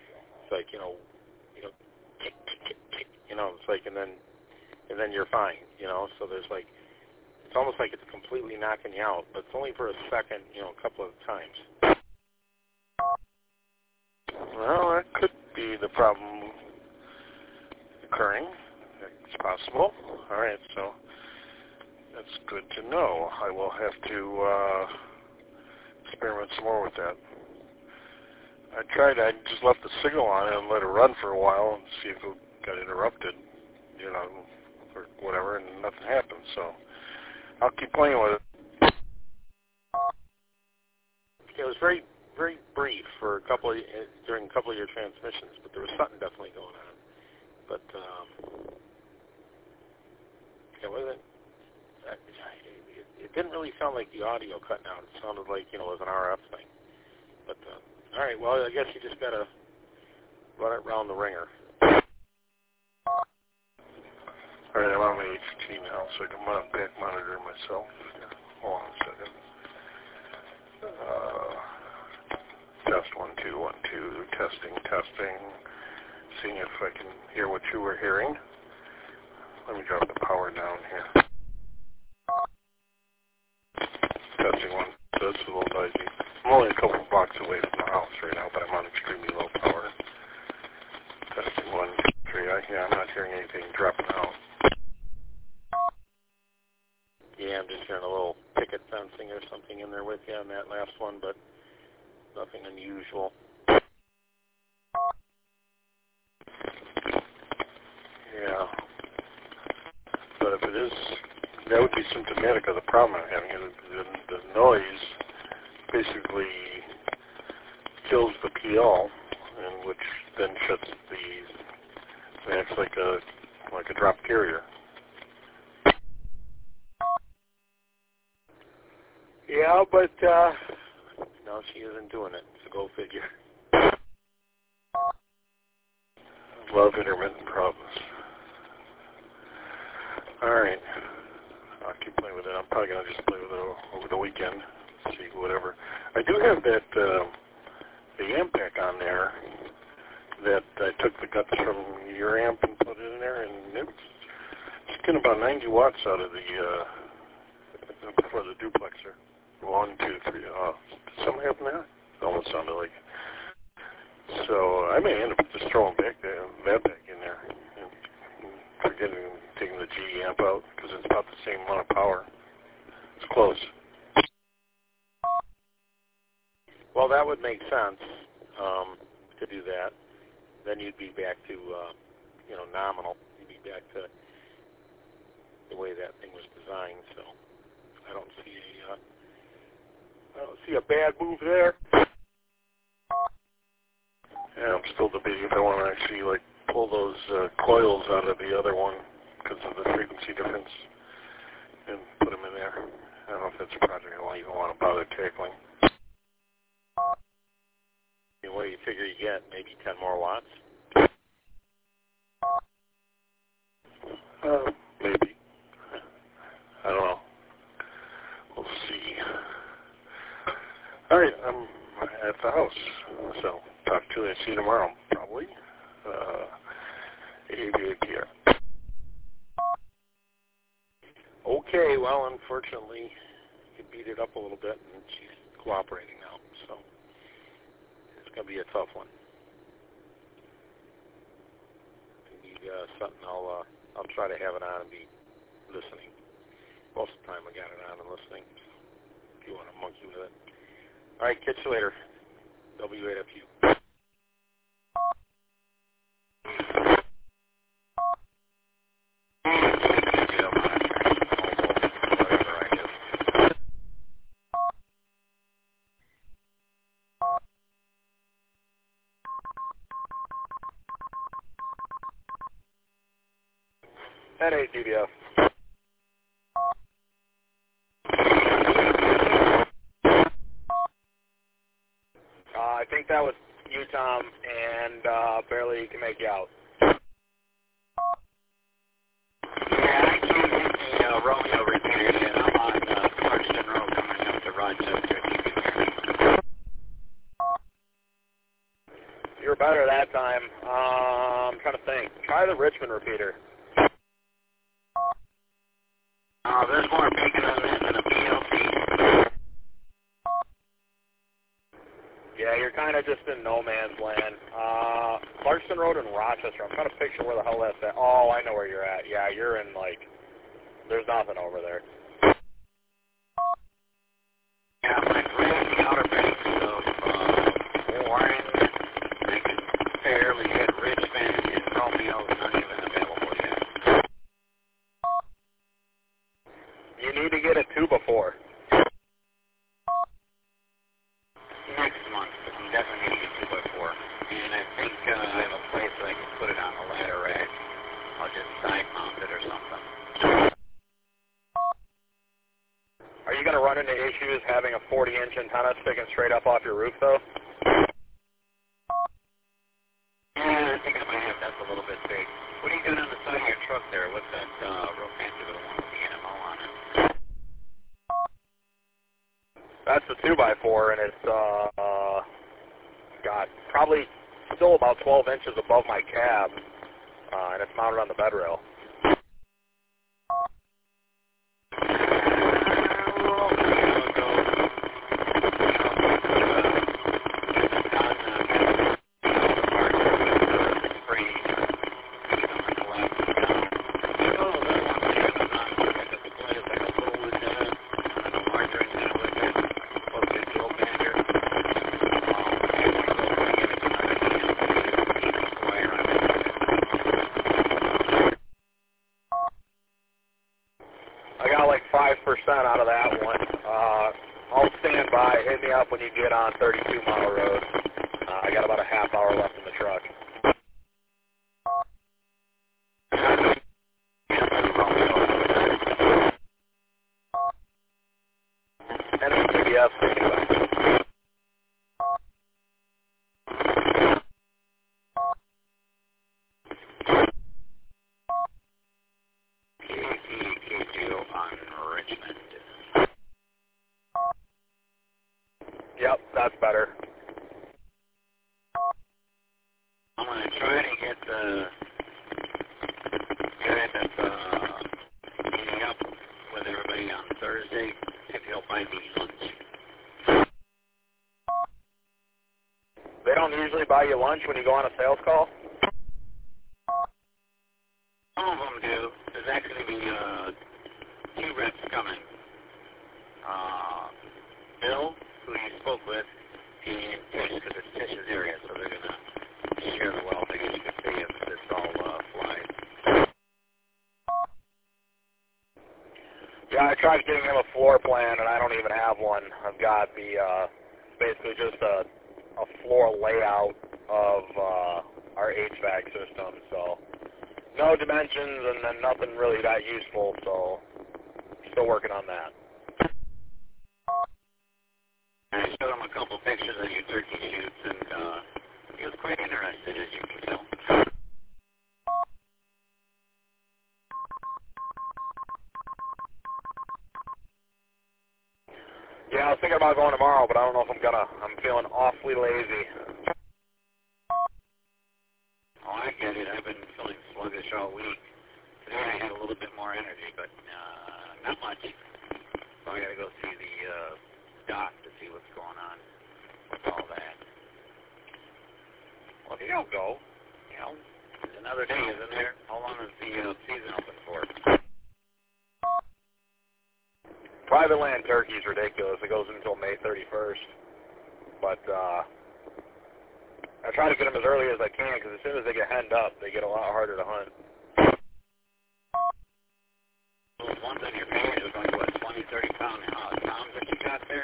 tick, tick, tick, tick, it's like, and then you're fine, so there's like, it's almost like it's completely knocking you out, but it's only for a second, a couple of times.
Well, that could be the problem occurring. It's possible. All right, so that's good to know. I will have to experiment some more with that. I just left the signal on it and let it run for a while and see if it got interrupted, or whatever, and nothing happened. So I'll keep playing with it. It was very, very brief for during a couple of your transmissions, but there was something definitely going on. But it didn't really sound like the audio cutting out. It sounded like it was an RF thing. But all right, well, I guess you just gotta run it around the ringer. All right, I'm on my HT now, so I can back monitor myself. Hold on a second. Test 1 2 1 2. Testing. Seeing if I can hear what you were hearing. Let me drop the power down here. Testing 1. So it's a little noisy. I'm only a couple blocks away from the house right now, but I'm on extremely low power. Testing 1 2 3. I'm not hearing anything dropping out. Yeah, I'm just hearing a little picket fencing or something in there with you on that last one, but nothing unusual. Yeah. But if it is, that would be symptomatic of the problem I'm having. The noise basically kills the PL, and which then shuts it acts like a drop carrier. Yeah, but no, she isn't doing it, so go figure. Love intermittent problems. Alright. I'll keep playing with it. I'm probably going to just play with it over the weekend. See whatever. I do have that, the amp pack on there that I took the guts from your amp and put it in there, and it's getting about 90 watts out of for the duplexer. 1 2 3. Did something happen there? It almost sounded like it. So I may end up just throwing that back in there and taking the G amp out because it's about the same amount of power. It's close. Well, that would make sense to do that. Then you'd be back to nominal. You'd be back to the way that thing was designed. So I don't see a bad move there. Yeah, I'm still debating if I want to actually pull those coils out of the other one because of the frequency difference and put them in there. I don't know if that's a project I even want to bother tackling. What do you figure you get? Maybe 10 more watts? Maybe. I don't know. We'll see. All right, I'm at the house, so talk to you. See you tomorrow, probably. 8:88 p.m. Okay, well, unfortunately, you beat it up a little bit, and she's cooperating now, so it's going to be a tough one. Maybe something I'll try to have it on and be listening. Most of the time I got it on and listening, so if you want to monkey with it. All right, catch you later. W8FU. That ain't DDF. I think that was you, Tom, and barely can make you out.
Yeah, I came in the Romeo repair, and I'm on Clarkston Road coming up to Rochester.
You were better that time. I'm trying to think. Try the Richmond repeater.
There's more bacon on this than a PLC.
Yeah, you're kind of just in no man's land. Clarkson Road in Rochester. I'm trying to picture where the hell that's at. Oh, I know where you're at. Yeah, you're in, like, there's nothing over there.
Yeah, I'm like right in the outer banks of Warren. I can barely hit Richmond, and Romeo's not even available yet.
You need to get a 2x4.
Next month, I'm definitely going to get 2x4. And I think I have a place that I can put it on a ladder rack. I'll just side mount it or something.
Are you going to run into issues having a 40-inch antenna sticking straight up off your roof, though?
Yeah, I think I might have. That's a little bit big. What are you doing on the side of your truck there? What's that real fancy little one with the NMO on it?
That's the 2x4, and it's, God, probably still about 12 inches above my cab, and it's mounted on the bed rail. I got like 5% out of that one. I'll stand by. Hit me up when you get on 32 Mile Road. I got about a half hour left in the truck. And it's CBS anyway. Yep, that's better.
I'm going to try to get the guy that's meeting up with everybody on Thursday, if he'll buy me lunch.
They don't usually buy you lunch when you go on a sales call?
Some of them do. There's actually 2 reps coming. Bill, who you spoke with, and Tish, because it's Tish's area, so they're going to share the wealth. I guess you could say if this all flies.
Yeah, I tried getting him a floor plan, and I don't even have one. I've got the basically just a floor layout of our HVAC system, so no dimensions and then nothing really that useful, so still working on that.
I showed him a couple pictures of your turkey shoots, and he was quite interested, as you can tell.
Yeah, I was thinking about going tomorrow, but I don't know if I'm gonna. I'm feeling awfully lazy.
Oh, I get it. I've been feeling sluggish all week. Today I had a little bit more energy, but not much. So I got to go see the doc to see what's going on with all that. Well, if you don't go, there's another day, isn't there? How long is the season open for?
Private land turkey is ridiculous. It goes until May 31st. But I try to get them as early as I can because as soon as they get henned up, they get a lot harder to hunt.
Those ones on your page are going to what, 20, 30 pounds that you got there?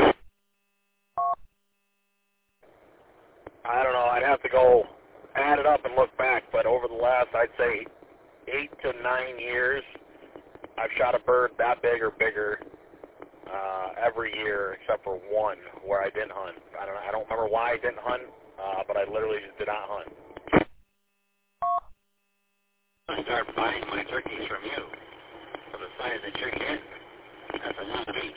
I don't know. I'd have to go add it up and look back, but over the last, I'd say, 8 to 9 years, I've shot a bird that big or bigger every year except for one where I didn't hunt. I don't remember why I didn't hunt, but I literally just did not hunt.
I'm going to start buying my turkeys from you for the size that you're getting. That's a lot of meat.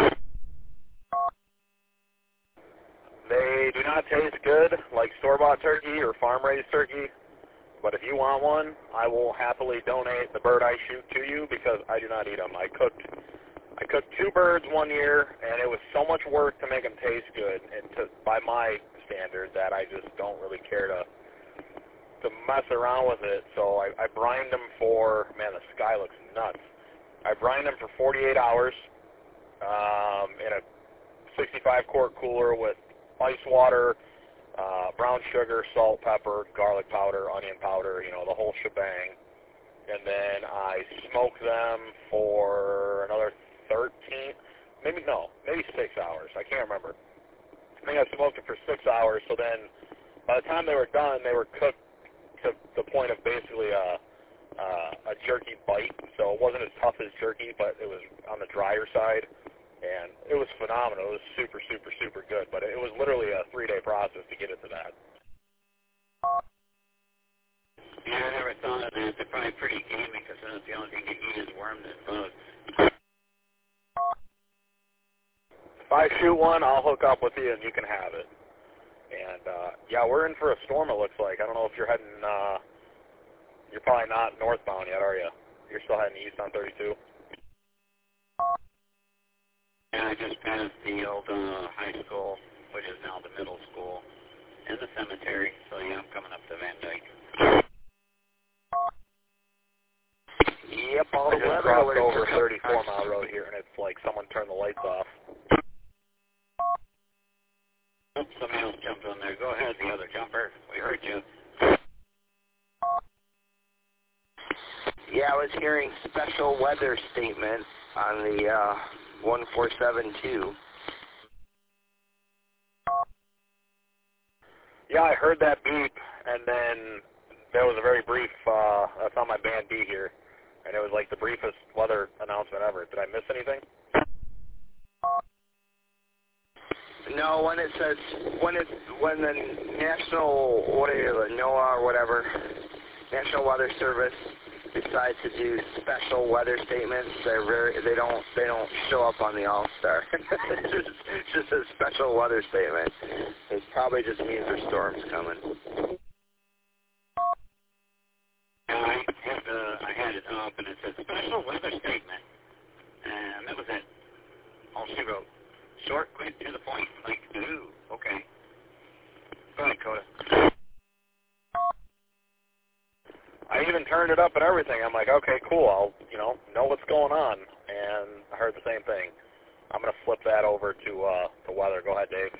They do not taste good like store-bought turkey or farm-raised turkey, but if you want one, I will happily donate the bird I shoot to you because I do not eat them. I I cooked 2 birds one year, and it was so much work to make them taste good, and by my standards, that I just don't really care to mess around with it. So I brined them for, man, the sky looks nuts. I brined them for 48 hours in a 65-quart cooler with ice water, brown sugar, salt, pepper, garlic powder, onion powder, you know, the whole shebang. And then I smoked them for another maybe 6 hours. I can't remember. I think I smoked them for 6 hours. So then by the time they were done, they were cooked to the point of basically a jerky bite. So it wasn't as tough as jerky, but it was on the drier side. And it was phenomenal. It was super, super, super good. But it was literally a 3-day process to get it to that.
Yeah, I never thought of that. They're probably pretty gamey because that's the only thing you eat is worms and bugs.
If I shoot one, I'll hook up with you and you can have it. And, yeah, we're in for a storm, it looks like. I don't know if you're heading, you're probably not northbound yet, are you? You're still heading east on 32?
Yeah, I just passed the old high school, which is now the middle school, and the cemetery. So, yeah, I'm coming up to Van Dyke.
Yep, all the weather crossed over 34 Mile Road here, and it's like someone turned the lights off.
Oh, somebody else jumped on there. Go ahead, the other jumper. We heard you.
Yeah, I was hearing special weather statement on the 1472.
Yeah, I heard that beep, and then there was a very brief, that's on my band B here, and it was like the briefest weather announcement ever. Did I miss anything?
No, when it says, when the national, NOAA or whatever, National Weather Service decides to do special weather statements, they don't show up on the All-Star. It's just a special weather statement. It probably just means there's storms coming.
I had it up, and it said special weather statement, and that was it. All she wrote. Short, quick, to the point. Like, ooh, okay. Go ahead, Coda.
I even turned it up and everything. I'm like, okay, cool. I'll, know what's going on. And I heard the same thing. I'm going to flip that over to weather. Go ahead, Dave.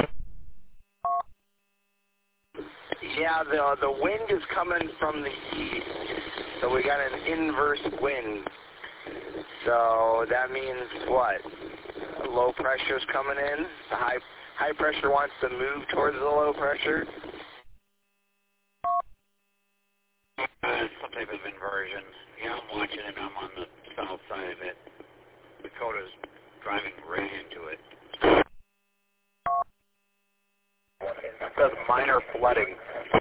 Yeah, the wind is coming from the east, so we got an inverse wind. So that means what? Low pressure's coming in. The high pressure wants to move towards the low pressure.
Some type of inversion. Yeah, I'm watching it. I'm on the south side of it. Dakota's driving right into it.
It says minor flooding.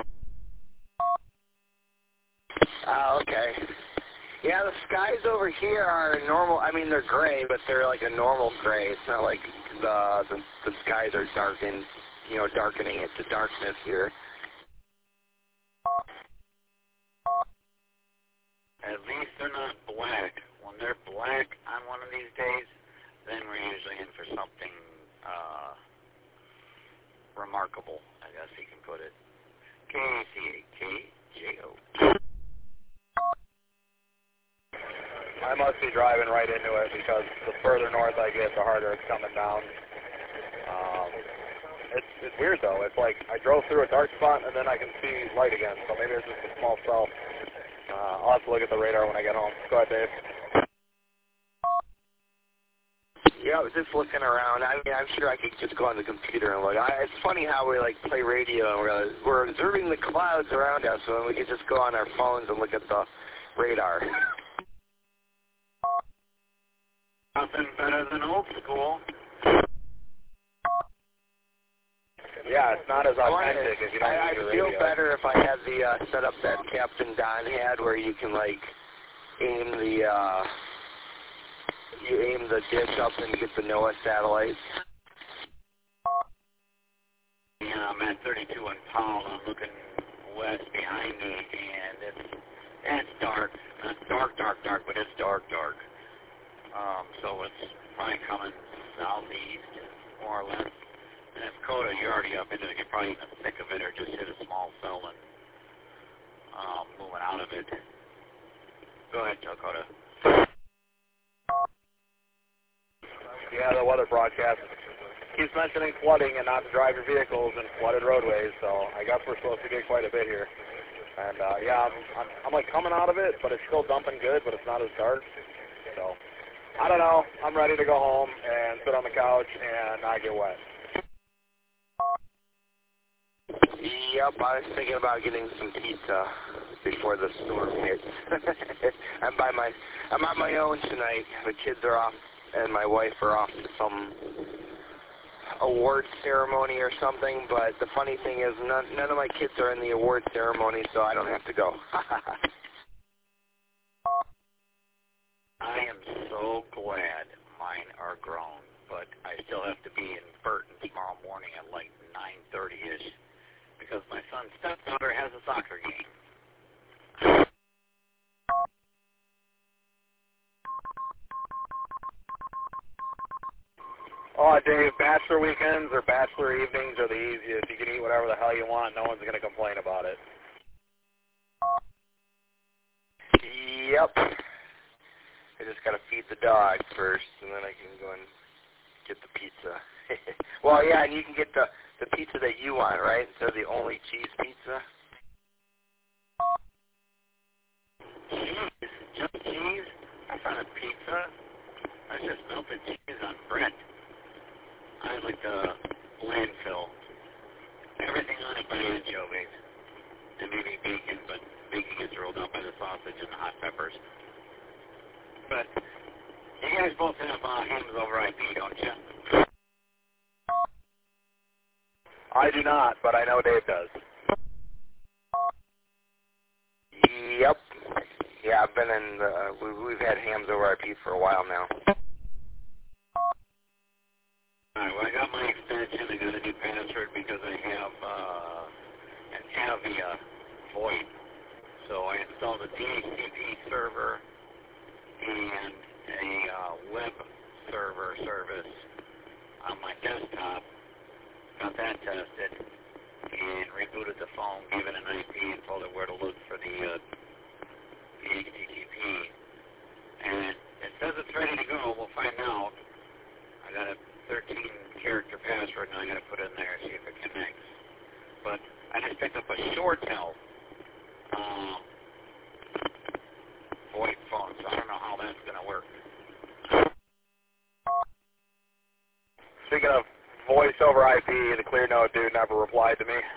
Oh, okay. Yeah, the skies over here are normal. I mean, they're gray, but they're like a normal gray. It's not like the skies are darkening it to darkness here.
At least they're not black. When they're black on one of these days, then we're usually in for something remarkable, I guess you can put it. K-A-C-A-K-J-O.
I must be driving right into it because the further north I get, the harder it's coming down. It's weird though. It's like I drove through a dark spot and then I can see light again. So maybe it's just a small cell. I'll have to look at the radar when I get home. Go ahead, Dave.
Yeah, I was just looking around. I mean, I'm sure I could just go on the computer and look. It's funny how we play radio and we're observing the clouds around us, and we could just go on our phones and look at the radar.
Nothing better than old school.
Yeah, it's not as authentic if you don't use your radio.
I'd feel better if I had the setup that Captain Don had, where you can aim the dish up and get the NOAA satellites.
Yeah, I'm at 32 in Powell. I'm looking west behind me, and it's dark. Not dark, but it's dark. So it's probably coming southeast, more or less. And if Coda, you're already up into it, you're probably in the thick of it or just hit a small cell and moving out of it. Go ahead, Coda.
Yeah, the weather broadcast keeps mentioning flooding and not to drive your vehicles in flooded roadways, so I guess we're supposed to get quite a bit here. And yeah, I'm like coming out of it, but it's still dumping good, but it's not as dark. So I don't know. I'm ready to go home and sit on the couch and not get wet.
Yep, I was thinking about getting some pizza before the storm hits. I'm on my own tonight. The kids are off, and my wife are off to some award ceremony or something. But the funny thing is, none of my kids are in the award ceremony, so I don't have to go.
I am so glad mine are grown, but I still have to be in Burton tomorrow morning at like 9:30ish because my son's stepdaughter has a soccer game.
Oh, Dave, bachelor weekends or bachelor evenings are the easiest. You can eat whatever the hell you want. No one's going to complain about it.
Yep. I just got to feed the dog first, and then I can go and get the pizza. Well, yeah, and you can get the pizza that you want, right? Instead of the only cheese pizza.
Cheese? Just cheese? That's not a pizza. That's just melted cheese on bread. I like the landfill. Everything on it but anchovies. And maybe bacon, but bacon gets rolled up by the sausage and the hot peppers. But you guys both have hams over IP, don't you?
I do not, but I know Dave does.
Yep. Yeah, I've been in. We've had hams over IP for a while now.
Alright, well, I got my extension. I got a new password because I have an Avia VoIP. So I installed a DHCP server and a web server service on my desktop. Got that tested and rebooted the phone, gave it an IP, and told it where to look for the HTTP. And it says it's ready to go. We'll find out. I got a 13-character password, and I got to put it in there and see if it connects. But I just picked up a ShoreTel VoIP phone, so I don't know how that's going to work.
Speaking of voice over IP, the ClearNote dude never replied to me.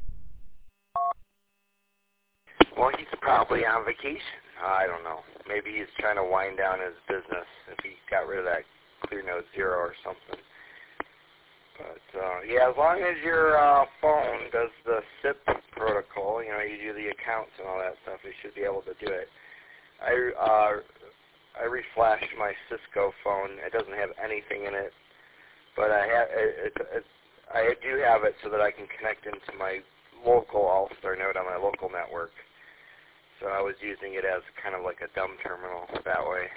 Well, he's probably on vacation. I don't know. Maybe he's trying to wind down his business if he got rid of that ClearNote Zero or something. But, yeah, as long as your phone does the SIP protocol, you know, you do the accounts and all that stuff, you should be able to do it. I reflashed my Cisco phone. It doesn't have anything in it, but I do have it so that I can connect into my local All-Star node on my local network. So I was using it as kind of like a dumb terminal that way.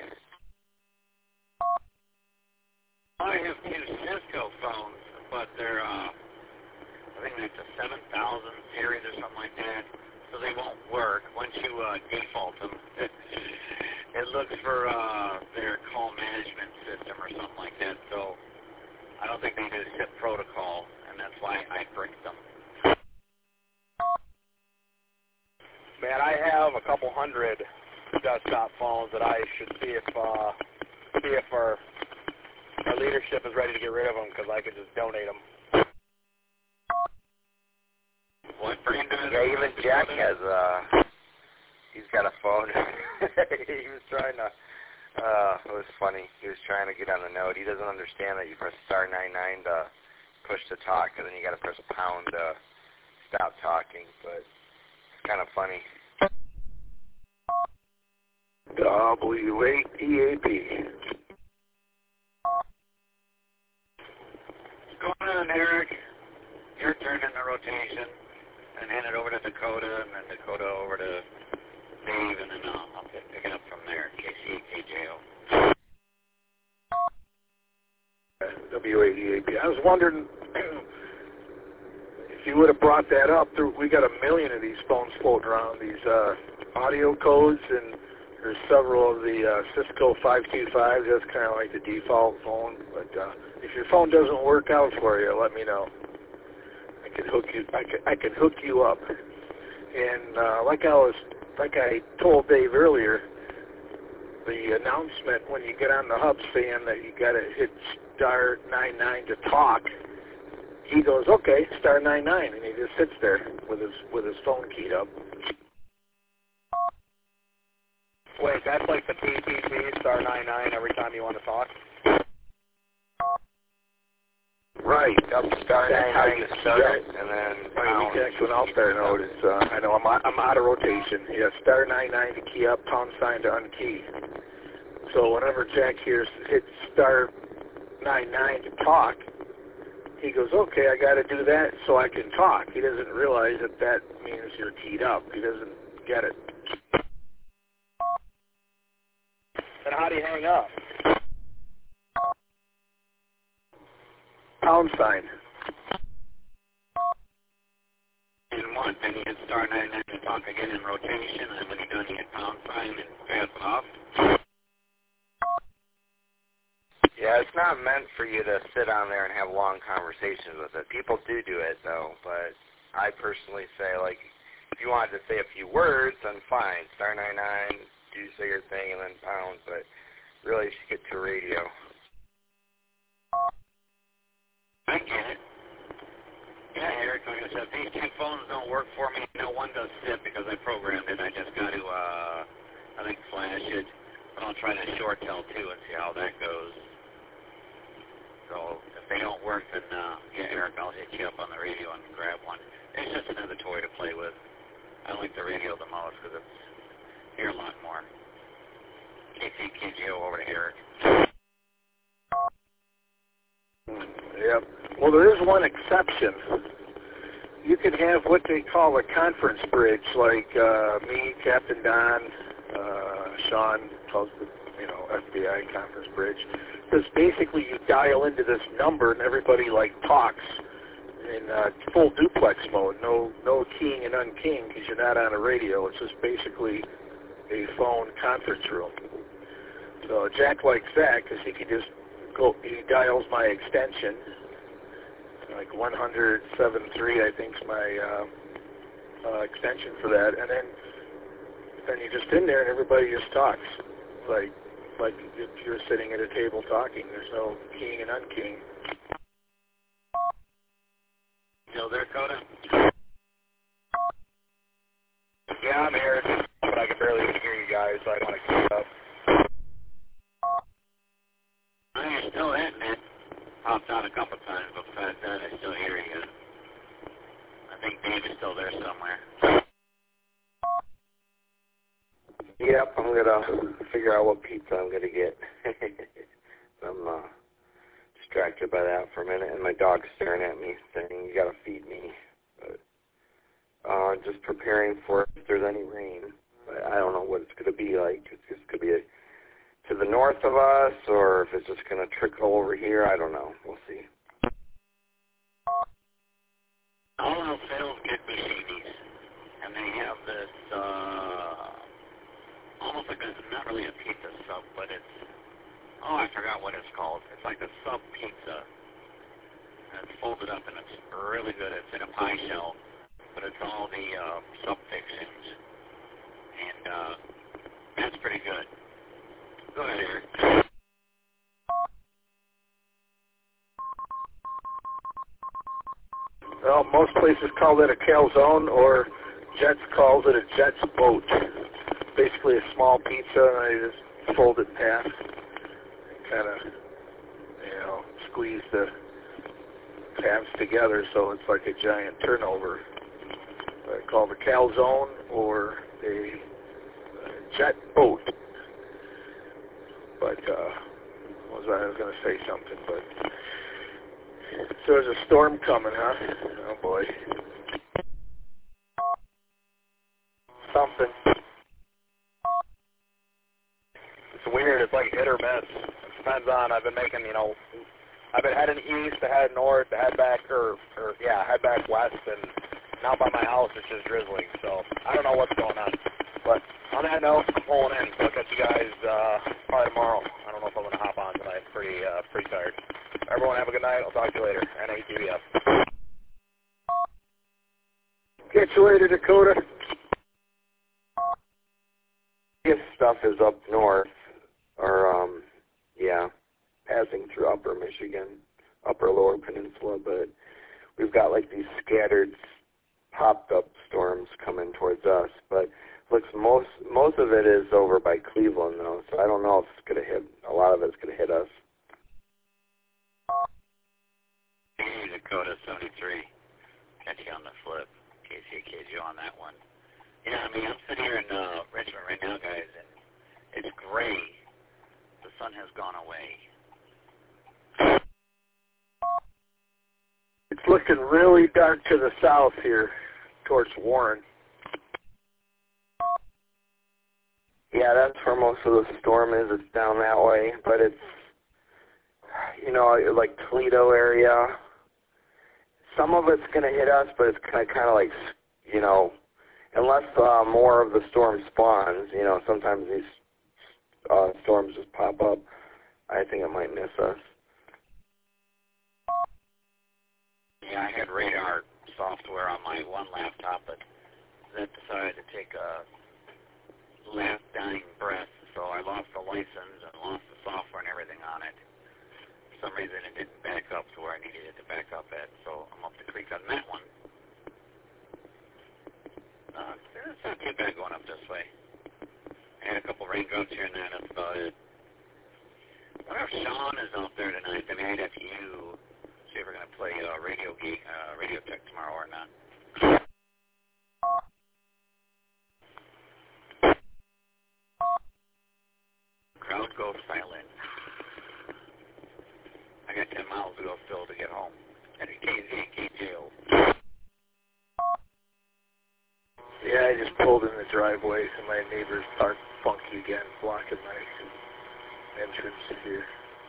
I have two Cisco phones, but they're, I think it's a 7000 series or something like that, so they won't work. Once you default them, it looks for their call management system or something like that, so I don't think they do SIP protocol, and that's why I bricked them.
Man, I have a couple hundred desktop phones that I should see if our leadership is ready to get rid of them because I could just donate them.
What brand does?
Yeah, even Jack has he's got a phone. He was trying to. It was funny. He was trying to get on the node. He doesn't understand that you press *99 to push to talk, and then you got to press pound to stop talking. But it's kind of funny.
WATAP.
What's going on, Eric? Your turn in the rotation, and hand it over to Dakota, and then Dakota over to Dave, and then I'll pick it up from there. KC, KJO.
W80AP. I was wondering if you would have brought that up. We got 1 million of these phones floating around, these audio codes, and there's several of the Cisco 525s. That's kind of like the default phone. But if your phone doesn't work out for you, let me know. I can hook you. I can hook you up. And like I told Dave earlier, the announcement when you get on the hub saying that you got to hit star 99 to talk, he goes, okay, star 99, and he just sits there with his phone keyed up.
Wait, that's like the PTT, star 99, every time you want to talk?
Right.
Yep, star 99 to start, and then
we connect to an all-star node. It's, I know I'm out of rotation. Yeah, star 99 to key up, pound sign to unkey. So whenever Jack hears hit star 99 to talk, he goes, okay, I got to do that so I can talk. He doesn't realize that means you're keyed up. He doesn't get it.
Then how do you hang up?
Pound sign.
And one, then you hit star 99 to talk again in rotation, and when you're done, you hit pound sign and pass it off.
Yeah, it's not meant for you to sit on there and have long conversations with it. People do it, though, but I personally say, like, if you wanted to say a few words, then fine. Star 99, do say your thing, and then pound, but really you should get to radio.
I get it. Yeah, Eric, like I said, these two phones don't work for me. No one does sit because I programmed it. I just got to, I think, flash it. But I'll try to short tell, too, and see how that goes. So if they don't work, then, yeah, Eric, I'll hit you up on the radio and grab one. It's just another toy to play with. I like the radio the most because it's hear a lot more. KCKGO over to Eric.
Yep. Well, there is one exception. You can have what they call a conference bridge, like me, Captain Don, Sean calls the FBI conference bridge. Because basically you dial into this number and everybody like talks in full duplex mode. No keying and unkeying because you're not on a radio. It's just basically a phone conference room. So Jack likes that because he can just go. He dials my extension, like 107.3, I think's my extension for that, and then you're just in there and everybody just talks, like if you're sitting at a table talking. There's no keying and unkeying.
Still there, Coda?
Yeah, I'm here, but I can barely even hear you guys, so I want to keep up.
I am still in, man. Popped out a couple times, but besides that, I still hear you. I think Dave is still there somewhere.
Yep, I'm going to figure out what pizza I'm going to get. I'm distracted by that for a minute, and my dog's staring at me saying, you got to feed me. But just preparing for if there's any rain. But I don't know what it's going to be like. It's just going to be to the north of us, or if it's just going to trickle over here. I don't know. We'll see.
All else fails, get Mercedes. And they have this, almost like not really a pizza sub, but it's, I forgot what it's called. It's like a sub pizza. And it's folded up and it's really good. It's in a pie shell, but it's all the sub fixings. And that's pretty good. Go ahead, Eric.
Well, most places call it a calzone, or Jets calls it a Jets boat. Basically a small pizza, and I just fold it in half and kind of, squeeze the halves together so it's like a giant turnover. I call it a calzone or a jet boat. But I was going to say something, but so there's a storm coming, huh? Oh boy.
Something. It's weird. It's like hit or miss. It depends on. I've been making, I've been heading east, to head north, to head back, head back west, and now by my house it's just drizzling. So I don't know what's going on. But on that note, I'm pulling in. So I'll catch you guys probably tomorrow. I don't know if I'm going to hop on tonight. Pretty tired. Everyone have a good night. I'll talk to you later. NATBF.
Catch you later, Dakota. This stuff is up north, or, passing through upper Michigan, upper lower peninsula, but we've got like these scattered, popped up storms coming towards us, but looks most of it is over by Cleveland though, so I don't know if it's going to hit, a lot of it's going to hit us.
Hey, Dakota 73, catch you on the flip, KCKG on that one. Yeah, I mean, I'm sitting here in Richmond right now, guys, and it's gray. The sun has gone away.
It's looking really dark to the south here, towards Warren.
Yeah, that's where most of the storm is. It's down that way, but it's, like Toledo area. Some of it's going to hit us, but it's kind of like, unless more of the storm spawns, sometimes these storms just pop up. I think it might miss us.
Yeah, I had radar software on my one laptop, but then decided to take a last dying breath, so I lost the license and lost the software and everything on it. For some reason, it didn't back up to where I needed it to back up at, so I'm up the creek on that one. It's not too bad going up this way. I had a couple raindrops here and there, that's about it. I wonder if Sean is out there tonight. I mean, I'd have you see if we're going to play Radio Tech tomorrow or not. Crowd goes silent. I got 10 miles to go still to get home. At KJO.
Yeah, I just pulled in the driveway, and my neighbors parked funky again, blocking my entrance here.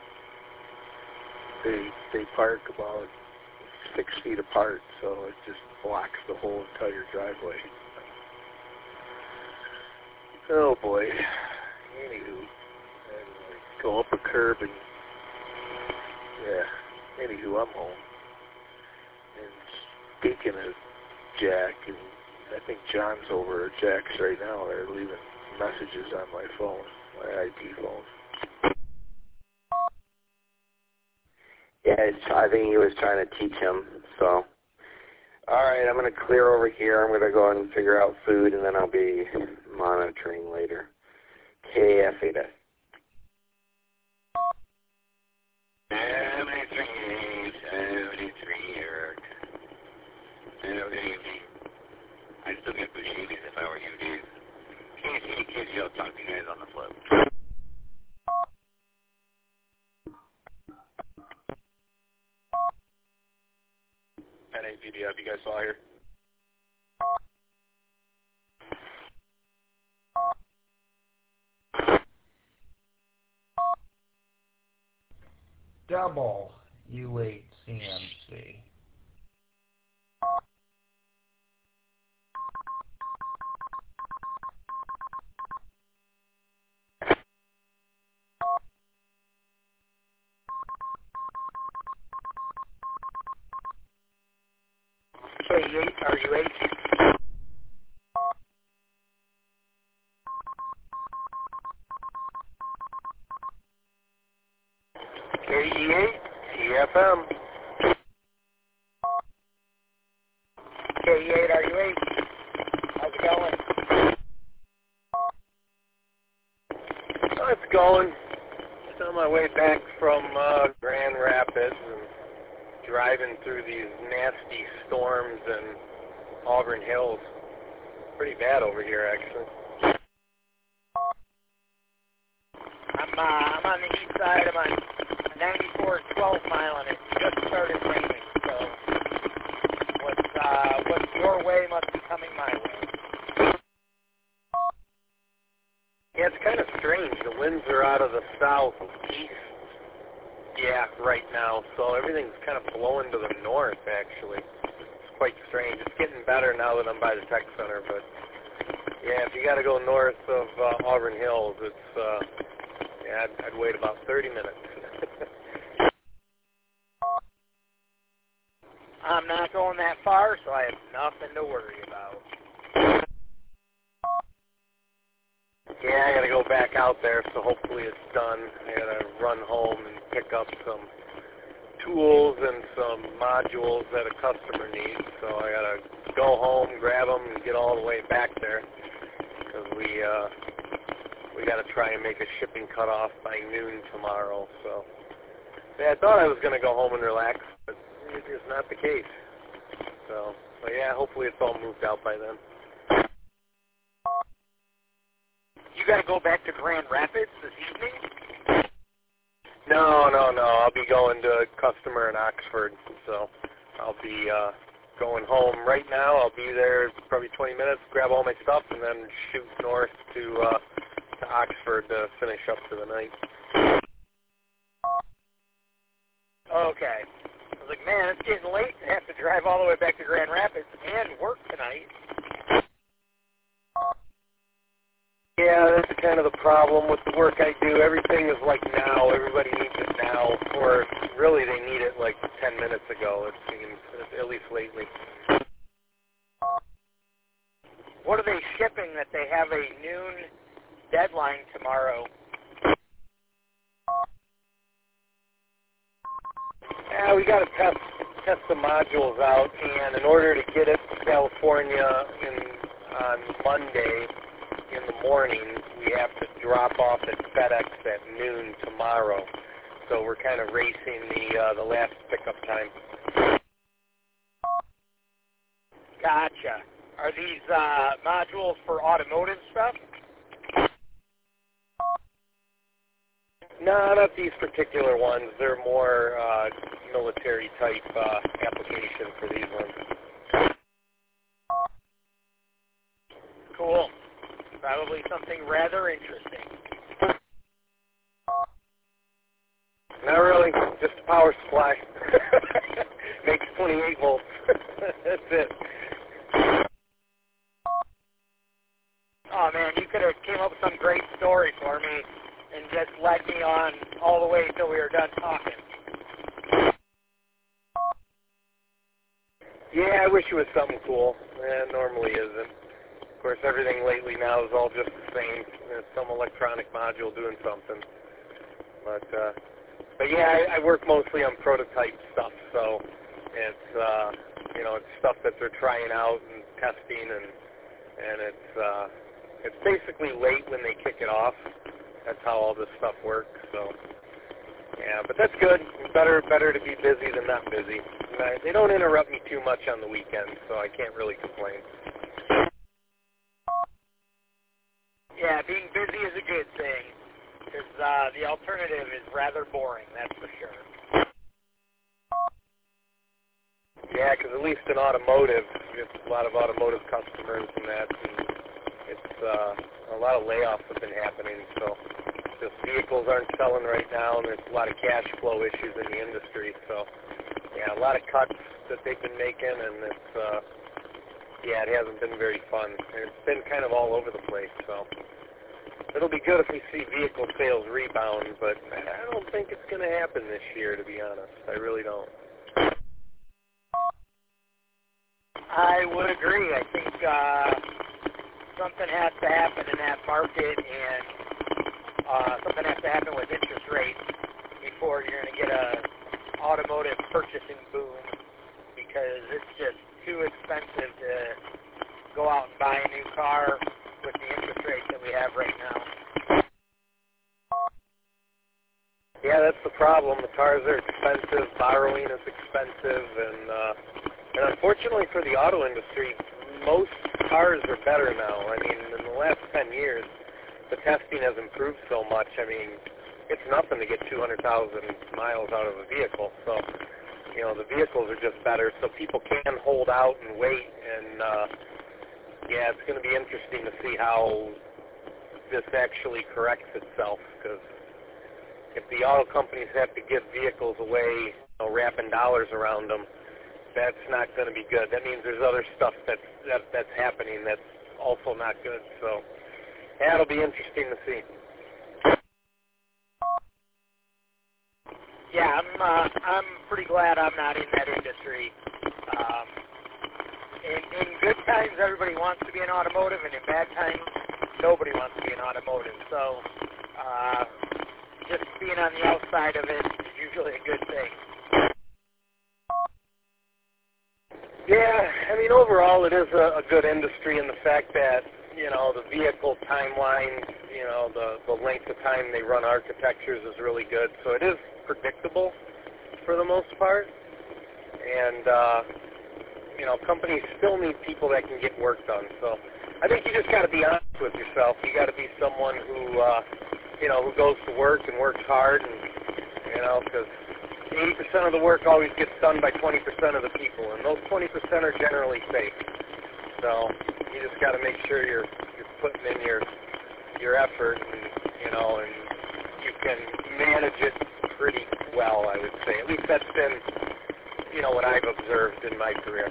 They park about 6 feet apart, so it just blocks the whole entire driveway. Oh boy. Anywho, and go up a curb and anywho, I'm home. And speaking of Jack, and I think John's over at Jack's right now. They're leaving messages on my phone, my IP phone.
Yeah, I think he was trying to teach him, so. All right, I'm going to clear over here. I'm going to go and figure out food, and then I'll be monitoring later. KF8S.
73, Eric. Hello, good evening. I'd still get Bushimis if I were you, dude. KCKG, I'll talk to you guys on the flip.
NAPBF, you guys saw here?
Double U8 CMC.
K8, are you 8? KE8, TFM. K8, are you 8? How's it going? Oh, it's going. Just on my way back from Grand Rapids and driving through these nasty storms in Auburn Hills. Pretty bad over here, actually. I'm on the east side. I'm on 94 12 mile, and it just started raining. So what's your way must be coming my way. Yeah, it's kind of strange. The winds are out of the southeast. Yeah, back right now, so everything's kind of blowing to the north, actually. It's quite strange. It's getting better now that I'm by the tech center, but yeah, if you got to go north of Auburn Hills, it's, yeah, I'd wait about 30 minutes.
I'm not going that far, so I have nothing to worry about.
Yeah, I got to go back out there, so hopefully it's done. I got to run home and pick up some tools and some modules that a customer needs. So I got to go home, grab them, and get all the way back there because we got to try and make a shipping cutoff by noon tomorrow. So yeah, I thought I was going to go home and relax, but it's just not the case. So, but yeah, hopefully it's all moved out by then.
You got to go back to Grand Rapids this evening?
No. I'll be going to a customer in Oxford, so I'll be going home right now. I'll be there probably 20 minutes, grab all my stuff, and then shoot north to Oxford to finish up for the night.
Okay. I was like, man, it's getting late and I have to drive all the way back to Grand Rapids and work tonight.
Yeah, that's kind of the problem with the work I do. Everything is like now. Everybody needs it now, or really they need it like 10 minutes ago, it seems, at least lately.
What are they shipping that they have a noon deadline tomorrow?
Yeah, we got to test the modules out, and in order to get it to California on Monday in the morning, we have to drop off at FedEx at noon tomorrow. So we're kind of racing the last pickup time.
Gotcha. Are these modules for automotive stuff?
No, not these particular ones. They're more military-type application for these ones.
Cool. Probably something rather interesting.
Not really. Just a power supply. Makes 28 volts. That's it.
Oh, man, you could have came up with some great story for me and just led me on all the way until we were done talking.
Yeah, I wish it was something cool. It normally isn't. Of course, everything lately now is all just the same. There's some electronic module doing something. But yeah, I work mostly on prototype stuff, so it's it's stuff that they're trying out and testing, and it's basically late when they kick it off. That's how all this stuff works. So yeah, but that's good. Better to be busy than not busy. They don't interrupt me too much on the weekends, so I can't really complain.
Yeah, being busy is a good thing, because the alternative is rather boring, that's for sure.
Yeah, because at least in automotive, we have a lot of automotive customers and that, and it's a lot of layoffs have been happening, so just vehicles aren't selling right now, and there's a lot of cash flow issues in the industry, so yeah, a lot of cuts that they've been making, and it's, yeah, it hasn't been very fun. It's been kind of all over the place, so it'll be good if we see vehicle sales rebound, but I don't think it's going to happen this year, to be honest. I really don't.
I would agree. I think something has to happen in that market, and something has to happen with interest rates before you're going to get a automotive purchasing boom, because it's just too expensive to go out and buy a new car with the interest rates that we have right now.
Yeah, that's the problem. The cars are expensive, borrowing is expensive, and unfortunately for the auto industry, most cars are better now. I mean, in the last 10 years, the testing has improved so much. I mean, it's nothing to get 200,000 miles out of a vehicle. So, the vehicles are just better, so people can hold out and wait, and yeah, it's going to be interesting to see how this actually corrects itself, because if the auto companies have to give vehicles away, wrapping dollars around them, that's not going to be good. That means there's other stuff that's happening that's also not good. So that'll be interesting to see.
Yeah, I'm pretty glad I'm not in that industry. In good times, everybody wants to be in automotive, and in bad times, nobody wants to be in automotive. So just being on the outside of it is usually a good thing.
Yeah, I mean, overall, it is a good industry in the fact that, the vehicle timeline, the length of time they run architectures is really good. So it is predictable for the most part. And, companies still need people that can get work done. So I think you just got to be honest with yourself. You got to be someone who, who goes to work and works hard, and, because 80% of the work always gets done by 20% of the people, and those 20% are generally safe. So you just got to make sure you're putting in your effort, and and you can manage it pretty well, I would say. At least that's been, what I've observed in my career.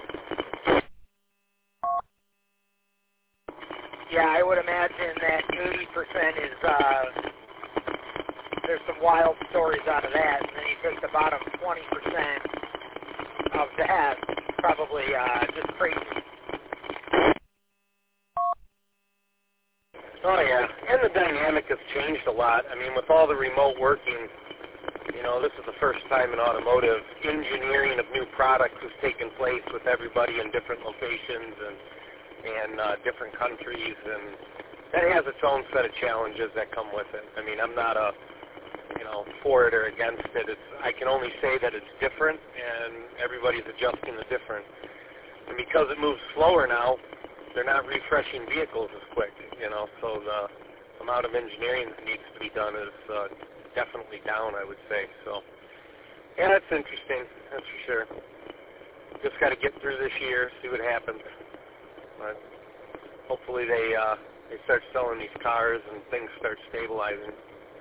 Yeah, I would imagine that 80% is, there's some wild stories out of that, and then you take the bottom 20% of that, probably just crazy.
Oh, yeah, and the dynamic has changed a lot. I mean, with all the remote working, this is the first time in automotive engineering of new products has taken place with everybody in different locations and different countries, and that has its own set of challenges that come with it. I mean, I'm not a for it or against it. I can only say that it's different, and everybody's adjusting to different. And because it moves slower now, they're not refreshing vehicles as quick, so the amount of engineering that needs to be done is definitely down, I would say. So, yeah, that's interesting, that's for sure. Just got to get through this year, see what happens. But hopefully they start selling these cars and things start stabilizing.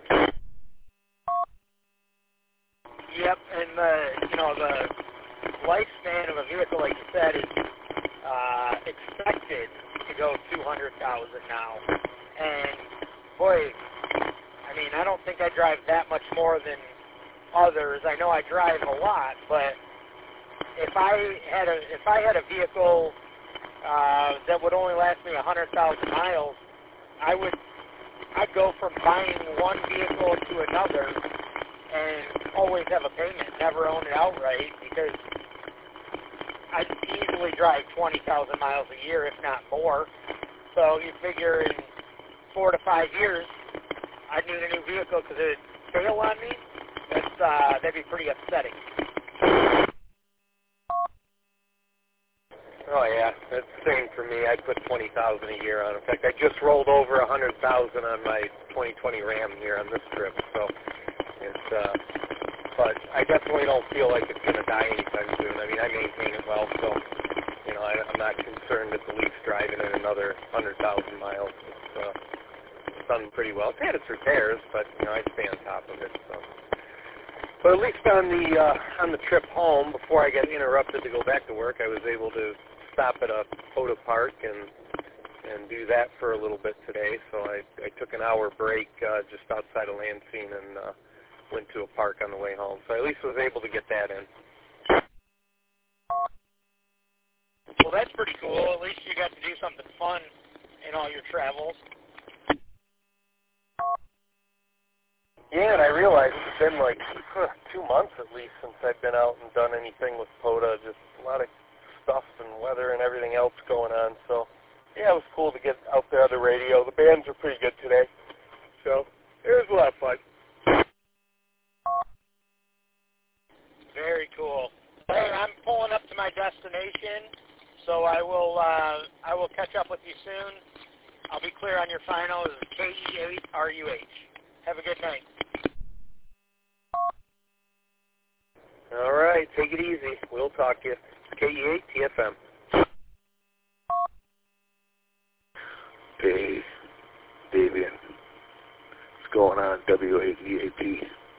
Yep, and the lifespan of a vehicle, like you said, is expected to go 200,000 now. And boy, I mean, I don't think I drive that much more than others. I know I drive a lot, but if I had a vehicle that would only last me 100,000 miles, I'd go from buying one vehicle to another and always have a payment, never own it outright, because I'd easily drive 20,000 miles a year, if not more. So you figure in 4 to 5 years, I'd need a new vehicle because it'd fail on me. That'd be pretty upsetting.
Oh yeah, that's the same for me. I put 20,000 a year on. In fact, I just rolled over 100,000 on my 2020 Ram here on this trip. So it's, but I definitely don't feel like it's going to die anytime soon. I mean, I maintain it well, so I'm not concerned at the least driving it another 100,000 miles. It's done pretty well. It's had its repairs, but I stay on top of it. So. But at least on the trip home, before I got interrupted to go back to work, I was able to stop at a photo park and do that for a little bit today. So I took an hour break just outside of Lansing and went to a park on the way home. So I at least was able to get that in.
Well, that's pretty cool. At least you got to do something fun in all your travels.
Yeah, and I realized it's been like 2 months at least since I've been out and done anything with POTA. Just a lot of stuff and weather and everything else going on. So, yeah, it was cool to get out there on the radio. The bands are pretty good today. So, it was a lot of fun.
Very cool. Hey, I'm pulling up to my destination, so I will catch up with you soon. I'll be clear on your final. This is KE8RUH. Have a good night.
All right, take it easy. We'll talk to you. KE8 TFM.
Hey, Davian. What's going on, W8EAP?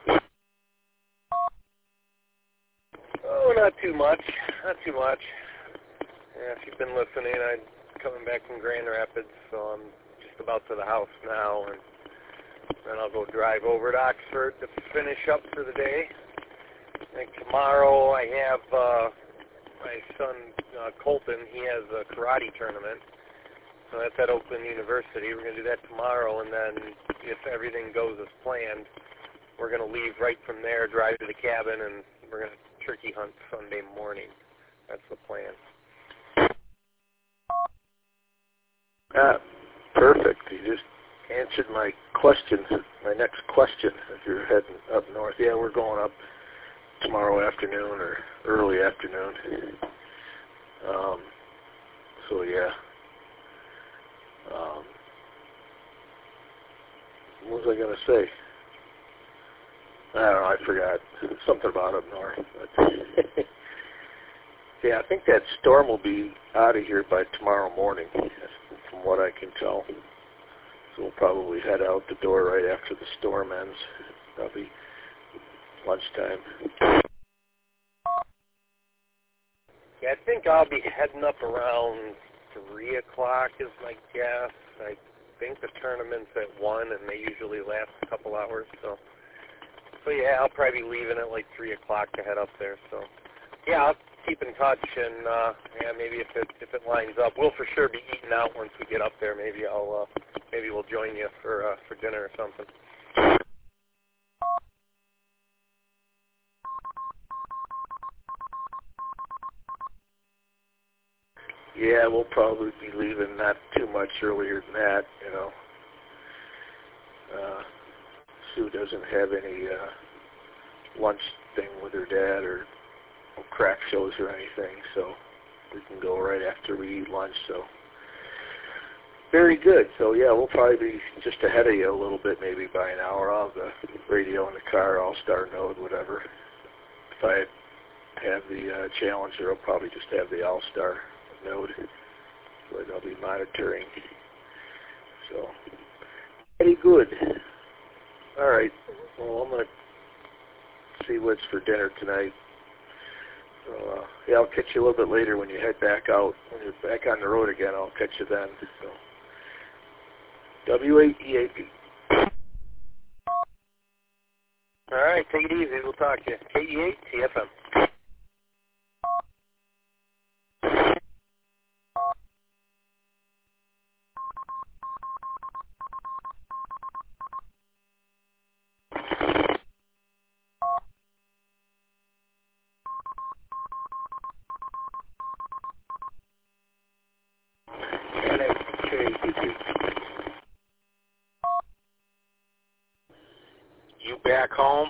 too much. Not too much. Yeah, if you've been listening, I'm coming back from Grand Rapids, so I'm just about to the house now, and then I'll go drive over to Oxford to finish up for the day. And tomorrow I have my son Colton. He has a karate tournament, so that's at Oakland University. We're going to do that tomorrow, and then if everything goes as planned, we're going to leave right from there, drive to the cabin, and we're going to turkey hunt Sunday morning. That's the plan.
Perfect. You just answered my question, my next question, if you're heading up north. Yeah, we're going up tomorrow afternoon or early afternoon. So, yeah. What was I going to say? I don't know, I forgot. Something about up north. But yeah, I think that storm will be out of here by tomorrow morning, from what I can tell. So we'll probably head out the door right after the storm ends, probably lunchtime.
Yeah, I think I'll be heading up around 3 o'clock is my guess. I think the tournament's at 1, and they usually last a couple hours. So yeah, I'll probably be leaving at like 3 o'clock to head up there. So yeah, I'll keep in touch, and yeah, maybe if it lines up, we'll for sure be eating out once we get up there. Maybe we'll join you for dinner or something.
Yeah, we'll probably be leaving not too much earlier than that, you know. Sue doesn't have any lunch thing with her dad or crack shows or anything, so we can go right after we eat lunch, so very good. So yeah, we'll probably be just ahead of you a little bit, maybe by an hour. I'll have the radio in the car, All-Star node, whatever. If I have the Challenger, I'll probably just have the All-Star node, so I'll be monitoring. So, very good. All right, well, I'm going to see what's for dinner tonight. So, yeah, I'll catch you a little bit later when you head back out. When you're back on the road again, I'll catch you then. So, W8EAP.
All right, take it easy. We'll talk to you. KE8 TFM.
You back home?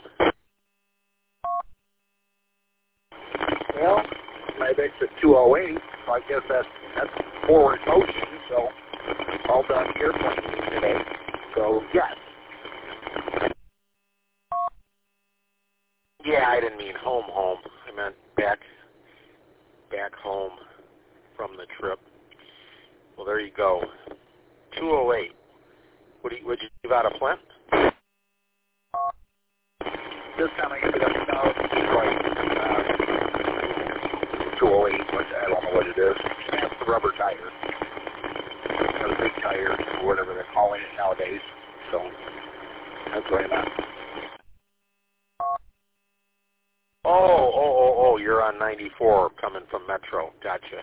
Well, my exit 208, so I guess that's forward motion, so all done airplane today. So, yes.
Yeah, I didn't mean home. I meant back home from the trip. Well, there you go. 208. Would you leave out of Flint?
This time I ended up south of Detroit. 208, which I don't know what it is. That's the rubber tire. Or the big tire, or whatever they're calling it nowadays. So, that's where I'm at.
Oh, you're on 94 coming from Metro. Gotcha.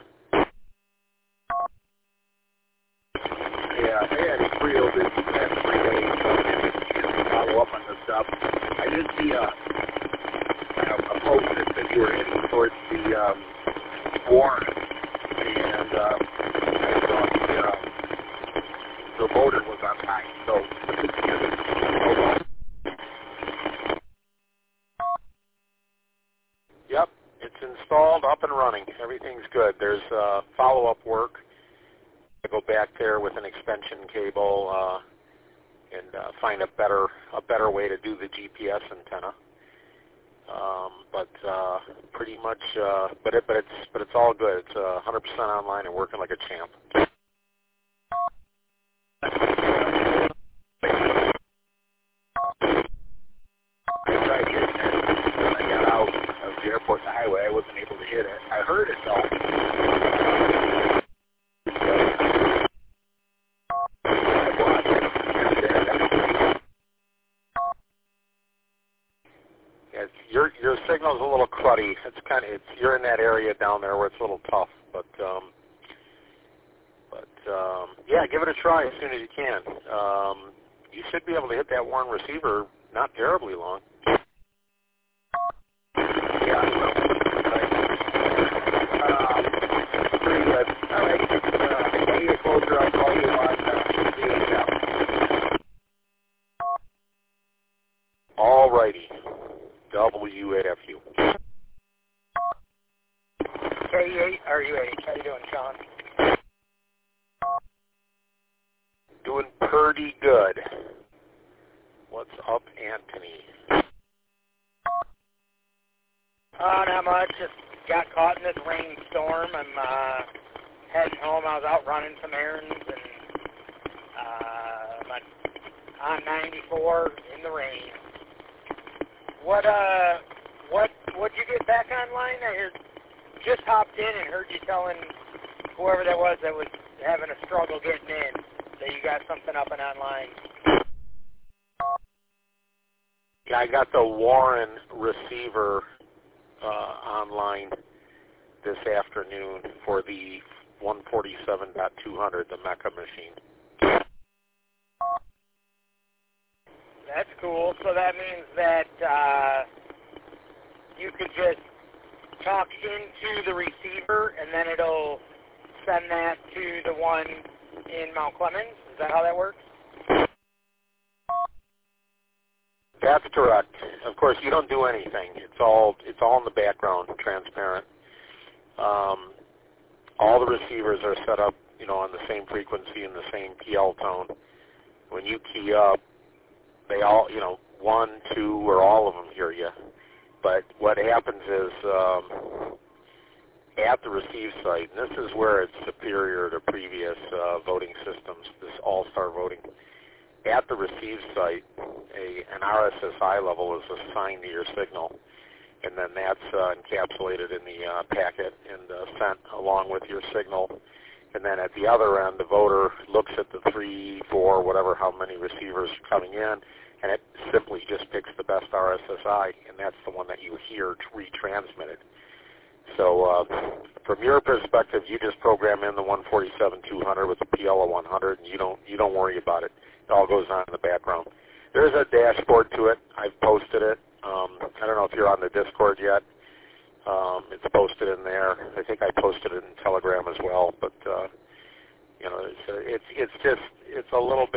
Yeah, I had 3 of this last 3 days. Follow up on this stuff. I did see a post that said you were heading towards the Warren, and I thought the motor was on time, so
Yep, it's installed, up and running. Everything's good. There's follow-up work. I go back there with an extension cable and find a better way to do the GPS antenna. But pretty much, but it's all good. It's 100% online and working like a champ.
I got out of the airport and the highway. I wasn't able to hit
heard it though.
Your signal's a little cruddy. You're in that area down there where it's a little tough, but yeah, give it a try as soon as you can. You should be able to hit that Warren receiver not terribly long.
Yeah, pretty good. All right, when you're closer, I'll call you on VHF.
All righty. W8FU.
K8 or UH? How you doing, Sean?
Doing pretty good. What's up, Anthony?
Not much. Just got caught in this rainstorm. I'm heading home. I was out running some errands and I'm on 94 in the rain. What'd you get back online? I just hopped in and heard you telling whoever that was having a struggle getting in that you got something up and online.
Yeah, I got the Warren receiver online this afternoon for the 147.200, the Mecca machine.
That's cool. So that means that you could just talk into the receiver and then it'll send that to the one in Mount Clemens. Is that how that works?
That's correct. Of course, you don't do anything. It's all in the background, transparent. All the receivers are set up, on the same frequency and the same PL tone. When you key up, they all, one, two, or all of them hear you. But what happens is at the receive site, and this is where it's superior to previous voting systems, this all-star voting. At the receive site, an RSSI level is assigned to your signal, and then that's encapsulated in the packet and sent along with your signal. And then at the other end, the voter looks at the 3, 4, whatever, how many receivers are coming in, and it simply just picks the best RSSI, and that's the one that you hear retransmitted. So from your perspective, you just program in the 147.200 with a PL of 100, and you don't worry about it. It all goes on in the background. There's a dashboard to it. I've posted it. I don't know if you're on the Discord yet. It's posted in there. I think I posted it in Telegram as well. But it's a little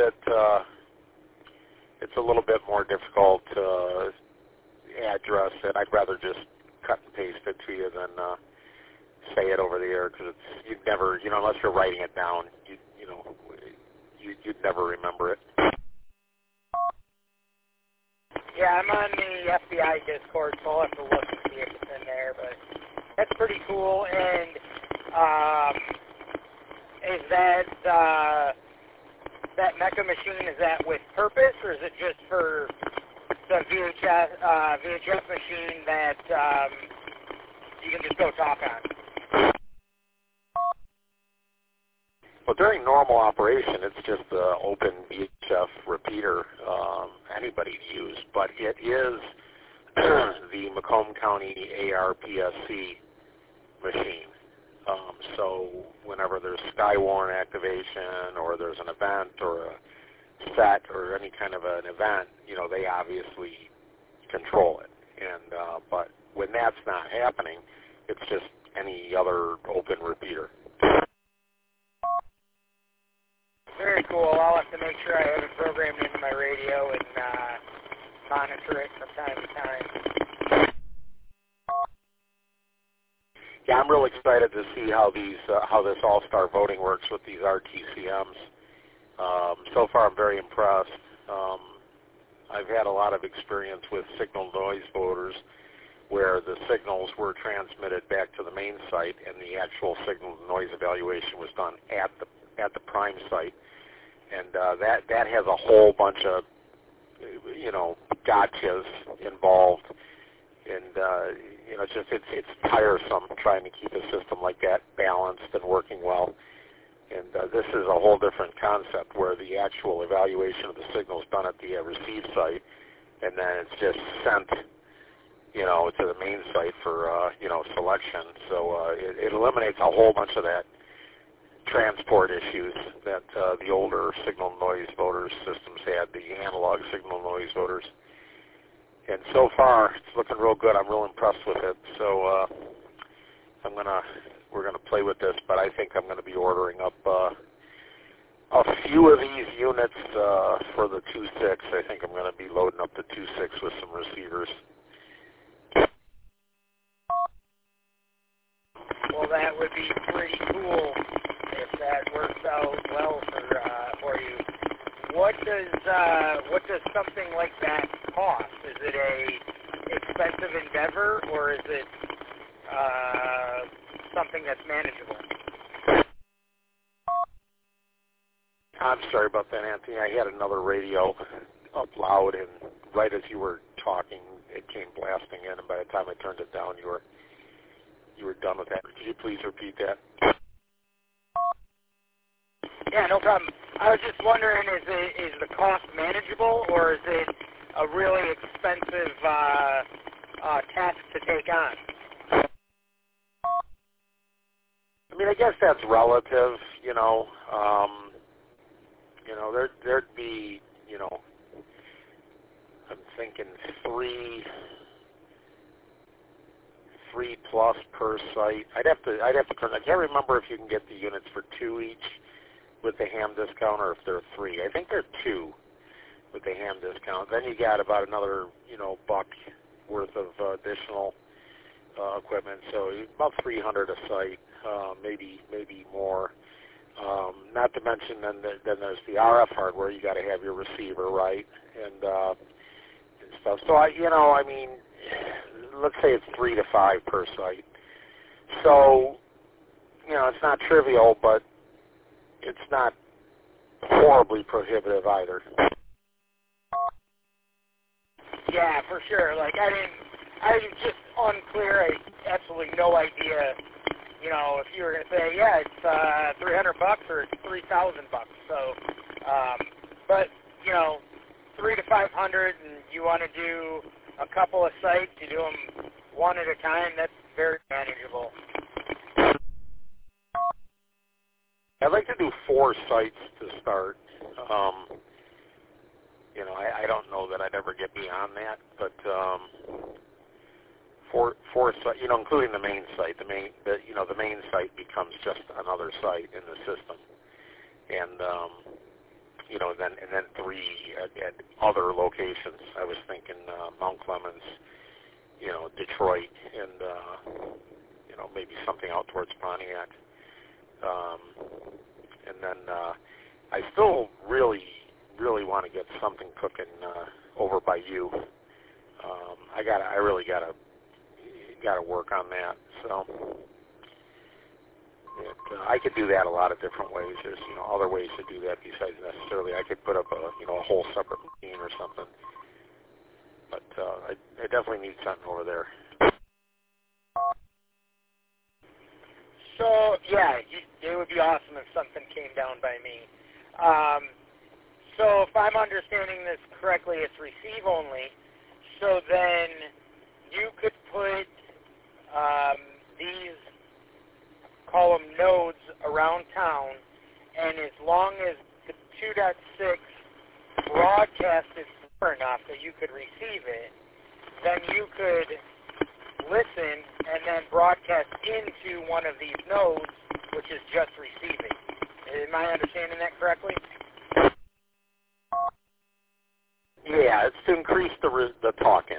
bit more difficult to address it. I'd rather just cut and paste it to you than say it over the air, because you'd never, unless you're writing it down, you'd never remember it.
Yeah, I'm on the FBI Discord, so I'll have to look and see if it's in there, but that's pretty cool. And is that Mecca machine, is that with purpose, or is it just for the VHF machine that you can just go talk on?
Well, during normal operation, it's just the open VHF repeater anybody can use, but it is the Macomb County ARPSC machine. So whenever there's Skywarn activation or there's an event or a set or any kind of an event, they obviously control it. And but when that's not happening, it's just any other open repeater.
Very cool. I'll have to make sure I have it programmed into my radio and monitor it from time to time.
Yeah, I'm real excited to see how this all-star voting works with these RTCMs. So far, I'm very impressed. I've had a lot of experience with signal noise voters, where the signals were transmitted back to the main site, and the actual signal noise evaluation was done at the prime site, and that has a whole bunch of gotchas involved, and it's tiresome trying to keep a system like that balanced and working well. And this is a whole different concept where the actual evaluation of the signal is done at the receive site, and then it's just sent, to the main site for, selection. So it eliminates a whole bunch of that transport issues that the older signal noise voters systems had, the analog signal noise voters. And so far, it's looking real good. I'm real impressed with it. So we're gonna play with this, but I think I'm gonna be ordering up a few of these units for the 2.6. I think I'm gonna be loading up the 2.6 with some receivers.
Well, that would be pretty cool if that works out well for you. What does something like that cost? Is it a expensive endeavor, or is it something that's manageable?
I'm sorry about that, Anthony. I had another radio up loud, and right as you were talking, it came blasting in, and by the time I turned it down, you were done with that. Could you please repeat that?
Yeah, no problem. I was just wondering, is the cost manageable, or is it a really expensive task to take on?
I mean, I guess that's relative, there'd be, I'm thinking three plus per site. I'd have to turn. I can't remember if you can get the units for 2 each with the ham discount, or if they're 3. I think they're 2 with the ham discount. Then you got about another, $1 worth of additional equipment. So about 300 a site, maybe more. Not to mention then there's the RF hardware. You got to have your receiver, right, and stuff. So let's say it's 3 to 5 per site. So it's not trivial, but it's not horribly prohibitive either.
Yeah, for sure. Like I was just unclear. I absolutely no idea. If you were going to say, yeah, it's $300 or it's $3,000. So, but 3 to 500, and you want to do a couple of sites, you do them one at a time. That's very manageable.
I'd like to do 4 sites to start. I don't know that I'd ever get beyond that, but 4 sites, including the main site. The main site becomes just another site in the system, and then 3 at other locations. I was thinking Mount Clemens, Detroit, and maybe something out towards Pontiac. And then I still really want to get something cooking over by you. I really gotta work on that. So I could do that a lot of different ways. There's other ways to do that besides necessarily I could put up a whole separate machine or something. But I definitely need something over there.
So, yeah, it would be awesome if something came down by me. So if I'm understanding this correctly, it's receive only. So then you could put these, call them nodes, around town, and as long as the 2.6 broadcast is far enough that you could receive it, then you could listen and then broadcast into one of these nodes, which is just receiving. Am I understanding that correctly?
Yeah, it's to increase the talk-in.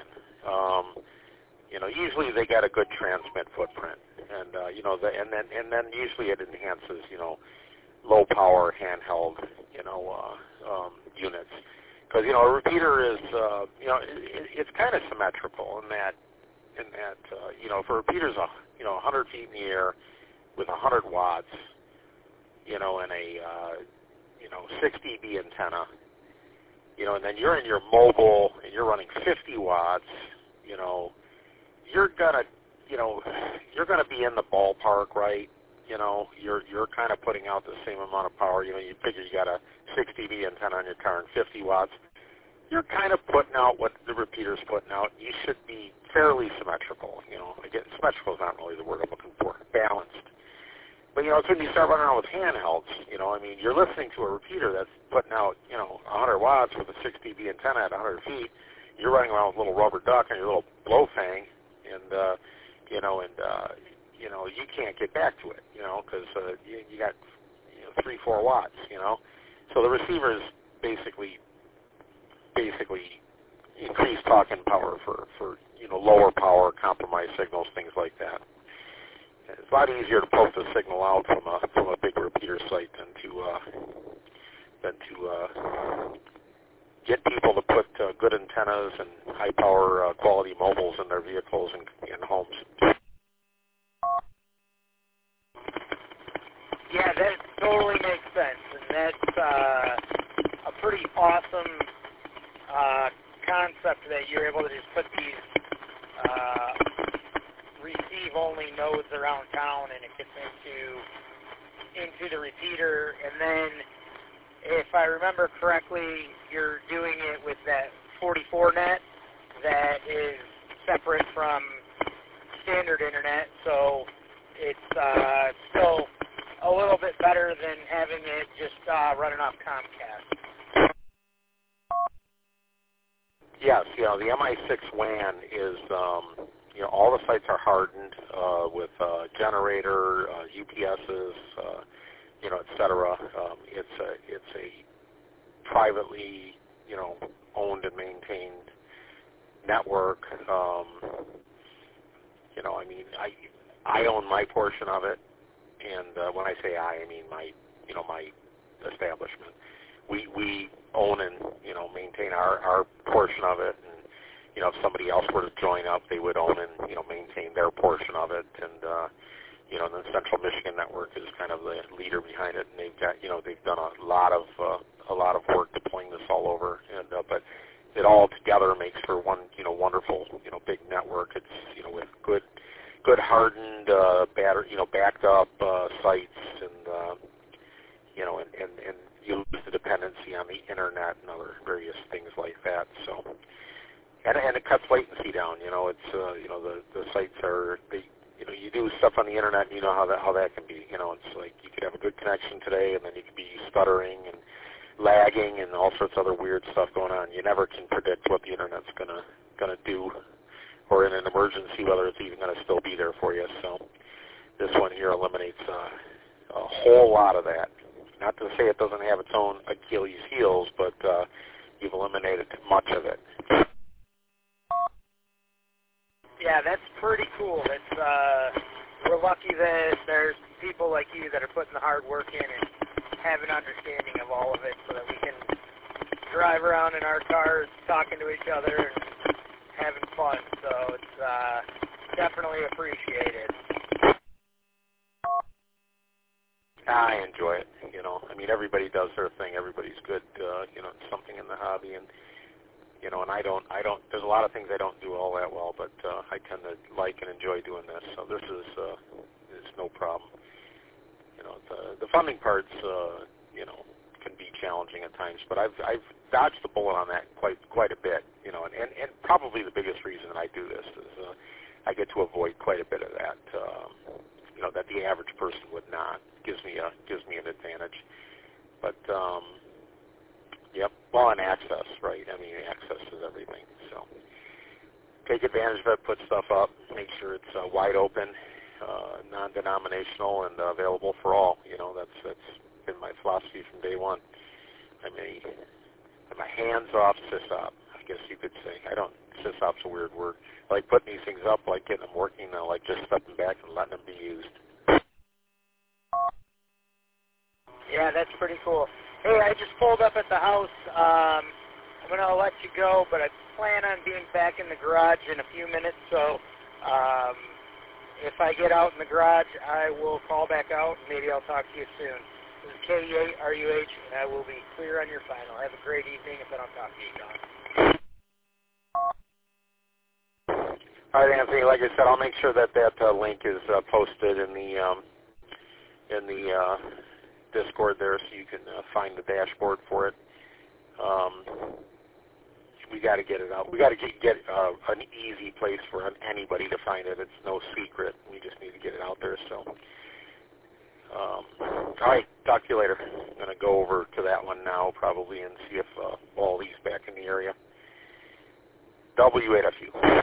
Usually they got a good transmit footprint, and and then usually it enhances low power handheld units, because a repeater is it's kind of symmetrical in that if a repeater's 100 feet in the air with 100 watts, and a 6 dB antenna, and then you're in your mobile and you're running 50 watts, you're gonna you're going to be in the ballpark, right? You're kind of putting out the same amount of power. You figure you got a 6 dB antenna on your car and 50 watts. You're kind of putting out what the repeater's putting out. You should be fairly symmetrical. Again, symmetrical is not really the word I'm looking for. Balanced. But, it's when you start running around with handhelds, you're listening to a repeater that's putting out, 100 watts with a 6 dB antenna at 100 feet. You're running around with a little rubber duck and your little blow fang, and you can't get back to it, because you got 3-4 watts, So the receiver is basically increased talking power for lower power, compromised signals, things like that. It's a lot easier to post a signal out from a big repeater site than to get people to put good antennas and high power quality mobiles in their vehicles and in homes.
Yeah, that totally makes sense, and that's a pretty awesome concept that you're able to just put these receive-only nodes around town, and it gets into the repeater. And then, if I remember correctly, you're doing it with that 44 net that is separate from standard internet, so it's still a little bit better than having it just running off Comcast.
Yes, the MI6 WAN is, all the sites are hardened with generator, UPSs, et cetera. It's a privately, owned and maintained network. I own my portion of it, and when I say I mean my establishment. We own and maintain our portion of it, and if somebody else were to join up, they would own and maintain their portion of it, and the Central Michigan Network is kind of the leader behind it, and they've done a lot of work deploying this all over, and but it all together makes for one wonderful big network. It's with good hardened backed up sites, and and you lose the dependency on the internet and other various things like that. So, and it cuts latency down. It's the sites are you do stuff on the internet, and you know how that can be. It's like you could have a good connection today, and then you could be stuttering and lagging and all sorts of other weird stuff going on. You never can predict what the internet's gonna do, or in an emergency whether it's even going to still be there for you. So this one here eliminates a whole lot of that. Not to say it doesn't have its own Achilles heels, but you've eliminated much of it.
Yeah, that's pretty cool. We're lucky that there's people like you that are putting the hard work in and have an understanding of all of it, so that we can drive around in our cars talking to each other and having fun. So it's definitely appreciated.
I enjoy it. Everybody does their thing. Everybody's good. Something in the hobby, and and I don't. There's a lot of things I don't do all that well, but I tend to like and enjoy doing this. So this is no problem. The funding parts, can be challenging at times, but I've dodged the bullet on that quite a bit. And probably the biggest reason I do this is I get to avoid quite a bit of that. That the average person would not. Gives me an advantage. But and access, right? Access is everything. So take advantage of it, put stuff up, make sure it's wide open, non-denominational, and available for all. That's been my philosophy from day one. I'm a hands-off sysop, I guess you could say. Sysop's a weird word. I like putting these things up, like getting them working, I like just stepping back and letting them be used.
Yeah, that's pretty cool. Hey, I just pulled up at the house. I'm going to let you go, but I plan on being back in the garage in a few minutes, so if I get out in the garage, I will call back out, and maybe I'll talk to you soon. This is KE8RUH, and I will be clear on your final. Have a great evening if I don't talk to you, Don.
All right, Anthony. Like I said, I'll make sure that link is posted in the Discord there, so you can find the dashboard for it. We got to get it out. We got to get an easy place for anybody to find it. It's no secret. We just need to get it out there. So, all right. Talk to you later. I'm going to go over to that one now probably and see if Wally's back in the area. W8FU.